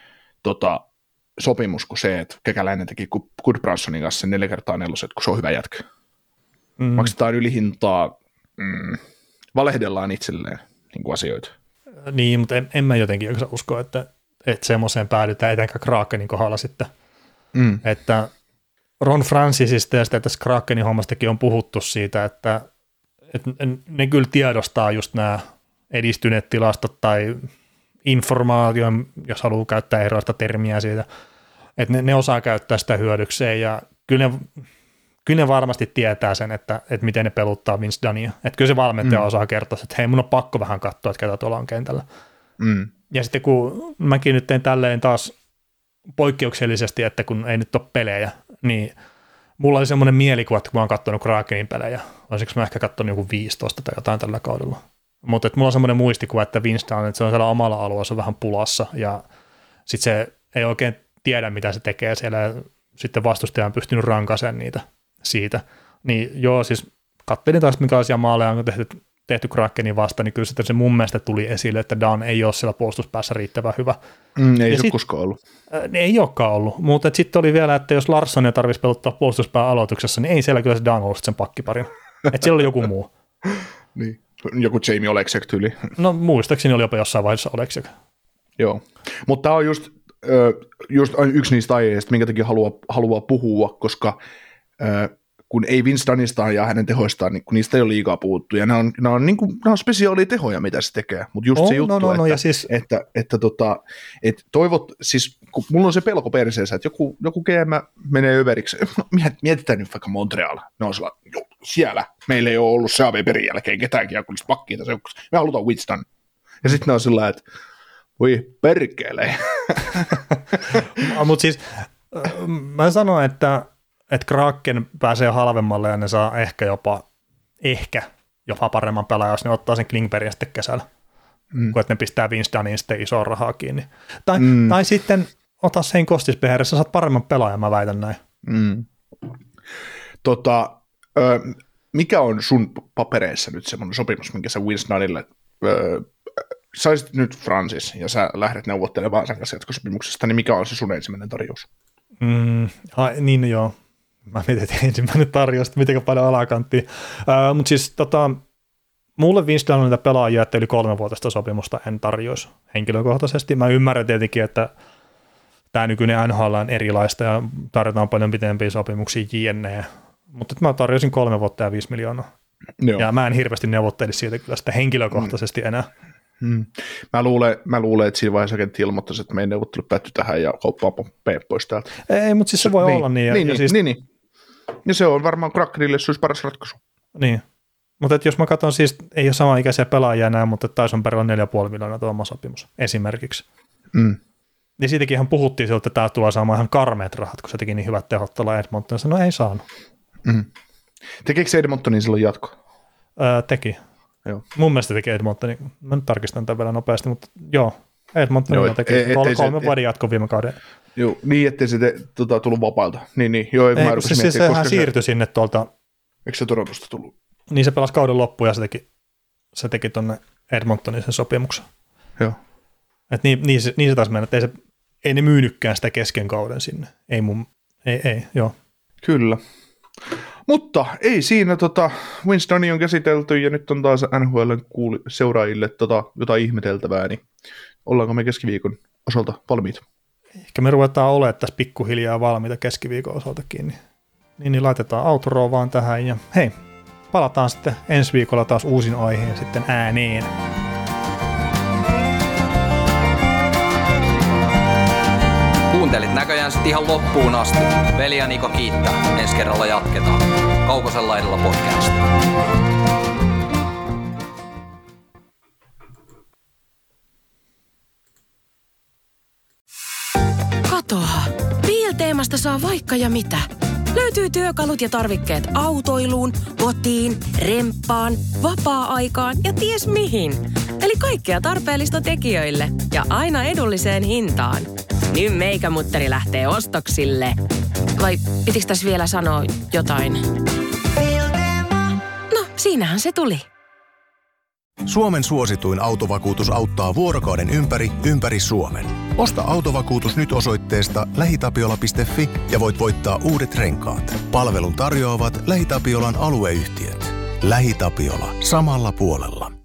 tota, sopimus kuin se, että Kekäläinen teki Goodbransonin kanssa sen neljä kertaa neloset, kun se on hyvä jätkä. Mm. Maksetaan ylihintaa, mm, valehdellaan itselleen niin kuin asioita. Niin, mutta en, en mä jotenkin usko, että, että semmoiseen päädytään etenkään Krakenin kohdalla sitten. Mm. Että Ron Francisista ja sitten tässä Krakenin hommastakin on puhuttu siitä, että, että ne kyllä tiedostaa just nämä edistyneet tilastot tai informaatio, jos haluaa käyttää erilaista termiä siitä, että ne, ne osaa käyttää sitä hyödykseen ja kyllä ne, kyllä ne varmasti tietää sen, että, että miten ne peluttaa Vince Dunnia. Että kyllä se valmentaja mm. osaa kertoa, että hei, mun on pakko vähän katsoa, että ketä tuolla on kentällä. Mm. Ja sitten kun mäkin nyt tein tälleen taas poikkeuksellisesti, että kun ei nyt ole pelejä, niin mulla oli semmoinen mielikuva, että kun mä oon katsonut Krakenin pelejä, olisiko mä ehkä katsonut joku viisitoista tai jotain tällä kaudella. Mutta mulla on semmoinen muistikuva, että Vince Dunn, että se on siellä omalla alueella, se on vähän pulassa ja sitten se ei oikein tiedä, mitä se tekee siellä ja sitten vastustaja on pystynyt rankaisemaan niitä siitä. Niin joo, siis katselin taas, minkälaisia maaleja on tehty, tehty Krakenin vastaan, niin kyllä sitten se mun mielestä tuli esille, että Dunn ei ole siellä puolustuspäässä riittävän hyvä. Mm, ei ja se sit, koskaan ollut. Äh, ei olekaan ollut, mutta sitten oli vielä, että jos Larssonia tarvitsisi peluttaa puolustuspään aloituksessa, niin ei siellä kyllä se Dunn ollut sen pakkiparin. Että siellä oli joku muu. Niin, joku Jamie Oleksek tyyli. No muistaakseni oli jopa jossain vaiheessa Oleksek. Joo, mutta tämä on just, just yksi niistä aiheista, minkä takia haluaa, haluaa puhua, koska kun ei Vince Dunnistaan ja hänen tehoistaan, niin kun niistä ei ole liikaa puhuttu, ja nämä on, nämä on, niin kuin, nämä on spesiaalia tehoja, mitä se tekee, mutta just oh, se juttu, no, no, että, no, ja siis... että, että, että, tota, että toivot, siis kun mulla on se pelko perseessä, että joku, joku G M menee överiksi, no, mietitään nyt vaikka Montreal, ne on sellainen, jo, siellä meillä ei ole ollut C A V-perin jälkeen ketäänkin jakullista pakkia tässä joukossa, me halutaan Vince Dunn, ja sitten ne on sillä että voi perkele. Mutta siis mä sanon, että että Kraken pääsee halvemmalle ja ne saa ehkä jopa, ehkä jopa paremman pelaajan, jos ne ottaa sen Klingbergin sitten kesällä, mm. kun että ne pistää Vince Dunnin sitten isoa rahaa kiinni. Tai, mm. tai sitten ota sen Kostisbehere, sä saat paremman pelaajan, mä väitän näin. Mm. Tota, ö, mikä on sun papereissa nyt semmoinen sopimus, minkä sä Vince Dunnille ö, saisit nyt Francis ja sä lähdet neuvottelemaan sen kanssa jatkosopimuksesta, niin mikä on se sun ensimmäinen tarjous? Mm, ai, niin joo. Mä mietin, että ensimmäinen tarjous, että miten paljon alakanttia. Uh, mutta siis tota, mulle Vince Dunn on niitä pelaajia, että yli kolmevuotista sopimusta en tarjoisi henkilökohtaisesti. Mä ymmärrän tietenkin, että tämä nykyinen N H L on erilaista ja tarjotaan paljon pitempiä sopimuksia jne. Mutta mä tarjoisin kolme vuotta ja viisi miljoonaa. Joo. Ja mä en hirveästi neuvottelisi siitä kyllä sitä henkilökohtaisesti mm. enää. Hmm. Mä, luulen, mä luulen, että siinä vaiheessa agentti ilmoittaisi, että meidän neuvottelu päättyi tähän ja kauppaa P pois täältä. Ei, mutta siis se voi niin, olla niin. Ja, niin, ja, niin, siis... niin, niin. Ja se on varmaan Krakenille se olisi paras ratkaisu. Niin, mutta jos mä katson, siis ei ole samanikäisiä pelaajia enää, mutta Tyson Barrie on neljä pilkku viisi miljoonaa tuo oma sopimus esimerkiksi. Mm. Niin siitäkin ihan puhuttiin siltä, että tämä tulee saamaan ihan karmeat rahat, kun se teki niin hyvät tehot tuolla Edmontonissa. No ei saanut. Mm. Tekeekö se Edmontonin silloin jatko? Öö, teki. Joo. Mun mielestä teki Edmontonin. Mä nyt tarkistan tämän vielä nopeasti, mutta joo. Edmontonilla teki et, kolme, kolme vuoden jatko viime kauden. Joo, niin ettei se te, tota, tullut vapailta. Niin, niin. Joo, ei, ei, se, siis sehän siirtyi se, sinne tuolta. Eikö se Torontosta tullut? Niin se pelasi kauden loppuun ja se teki, se teki tuonne Edmontonin sen sopimuksen. Joo. Et niin, niin, se, niin se taas mennä, että ei, se, ei ne myynytkään sitä kesken kauden sinne. Ei mun, ei, ei, joo. Kyllä. Mutta ei siinä, tota, Vince Dunn on käsitelty ja nyt on taas N H L:n kuuli, seuraajille tota, jotain ihmeteltävää, niin ollaanko me keskiviikon osalta valmiita? Ehkä me ruvetaan olemaan tässä pikkuhiljaa valmiita keskiviikon osaltakin, niin, niin, niin laitetaan outroa vaan tähän ja hei, palataan sitten ensi viikolla taas uusin aiheen sitten ääneen. Kuuntelit näköjään sitten ihan loppuun asti. Veli ja Niko kiittää. Ensi kerralla jatketaan. Kaukosella edellä podcast. Katoa. B L-teemasta saa vaikka ja mitä. Löytyy työkalut ja tarvikkeet autoiluun, kotiin, remppaan, vapaa-aikaan ja ties mihin. Eli kaikkea tarpeellista tekijöille ja aina edulliseen hintaan. Nyt meikämutteri lähtee ostoksille. Vai pitikö tässä vielä sanoa jotain? No, siinähän se tuli. Suomen suosituin autovakuutus auttaa vuorokauden ympäri, ympäri Suomen. Osta autovakuutus nyt osoitteesta lähitapiola piste fi ja voit voittaa uudet renkaat. Palvelun tarjoavat LähiTapiolan alueyhtiöt. LähiTapiola. Samalla puolella.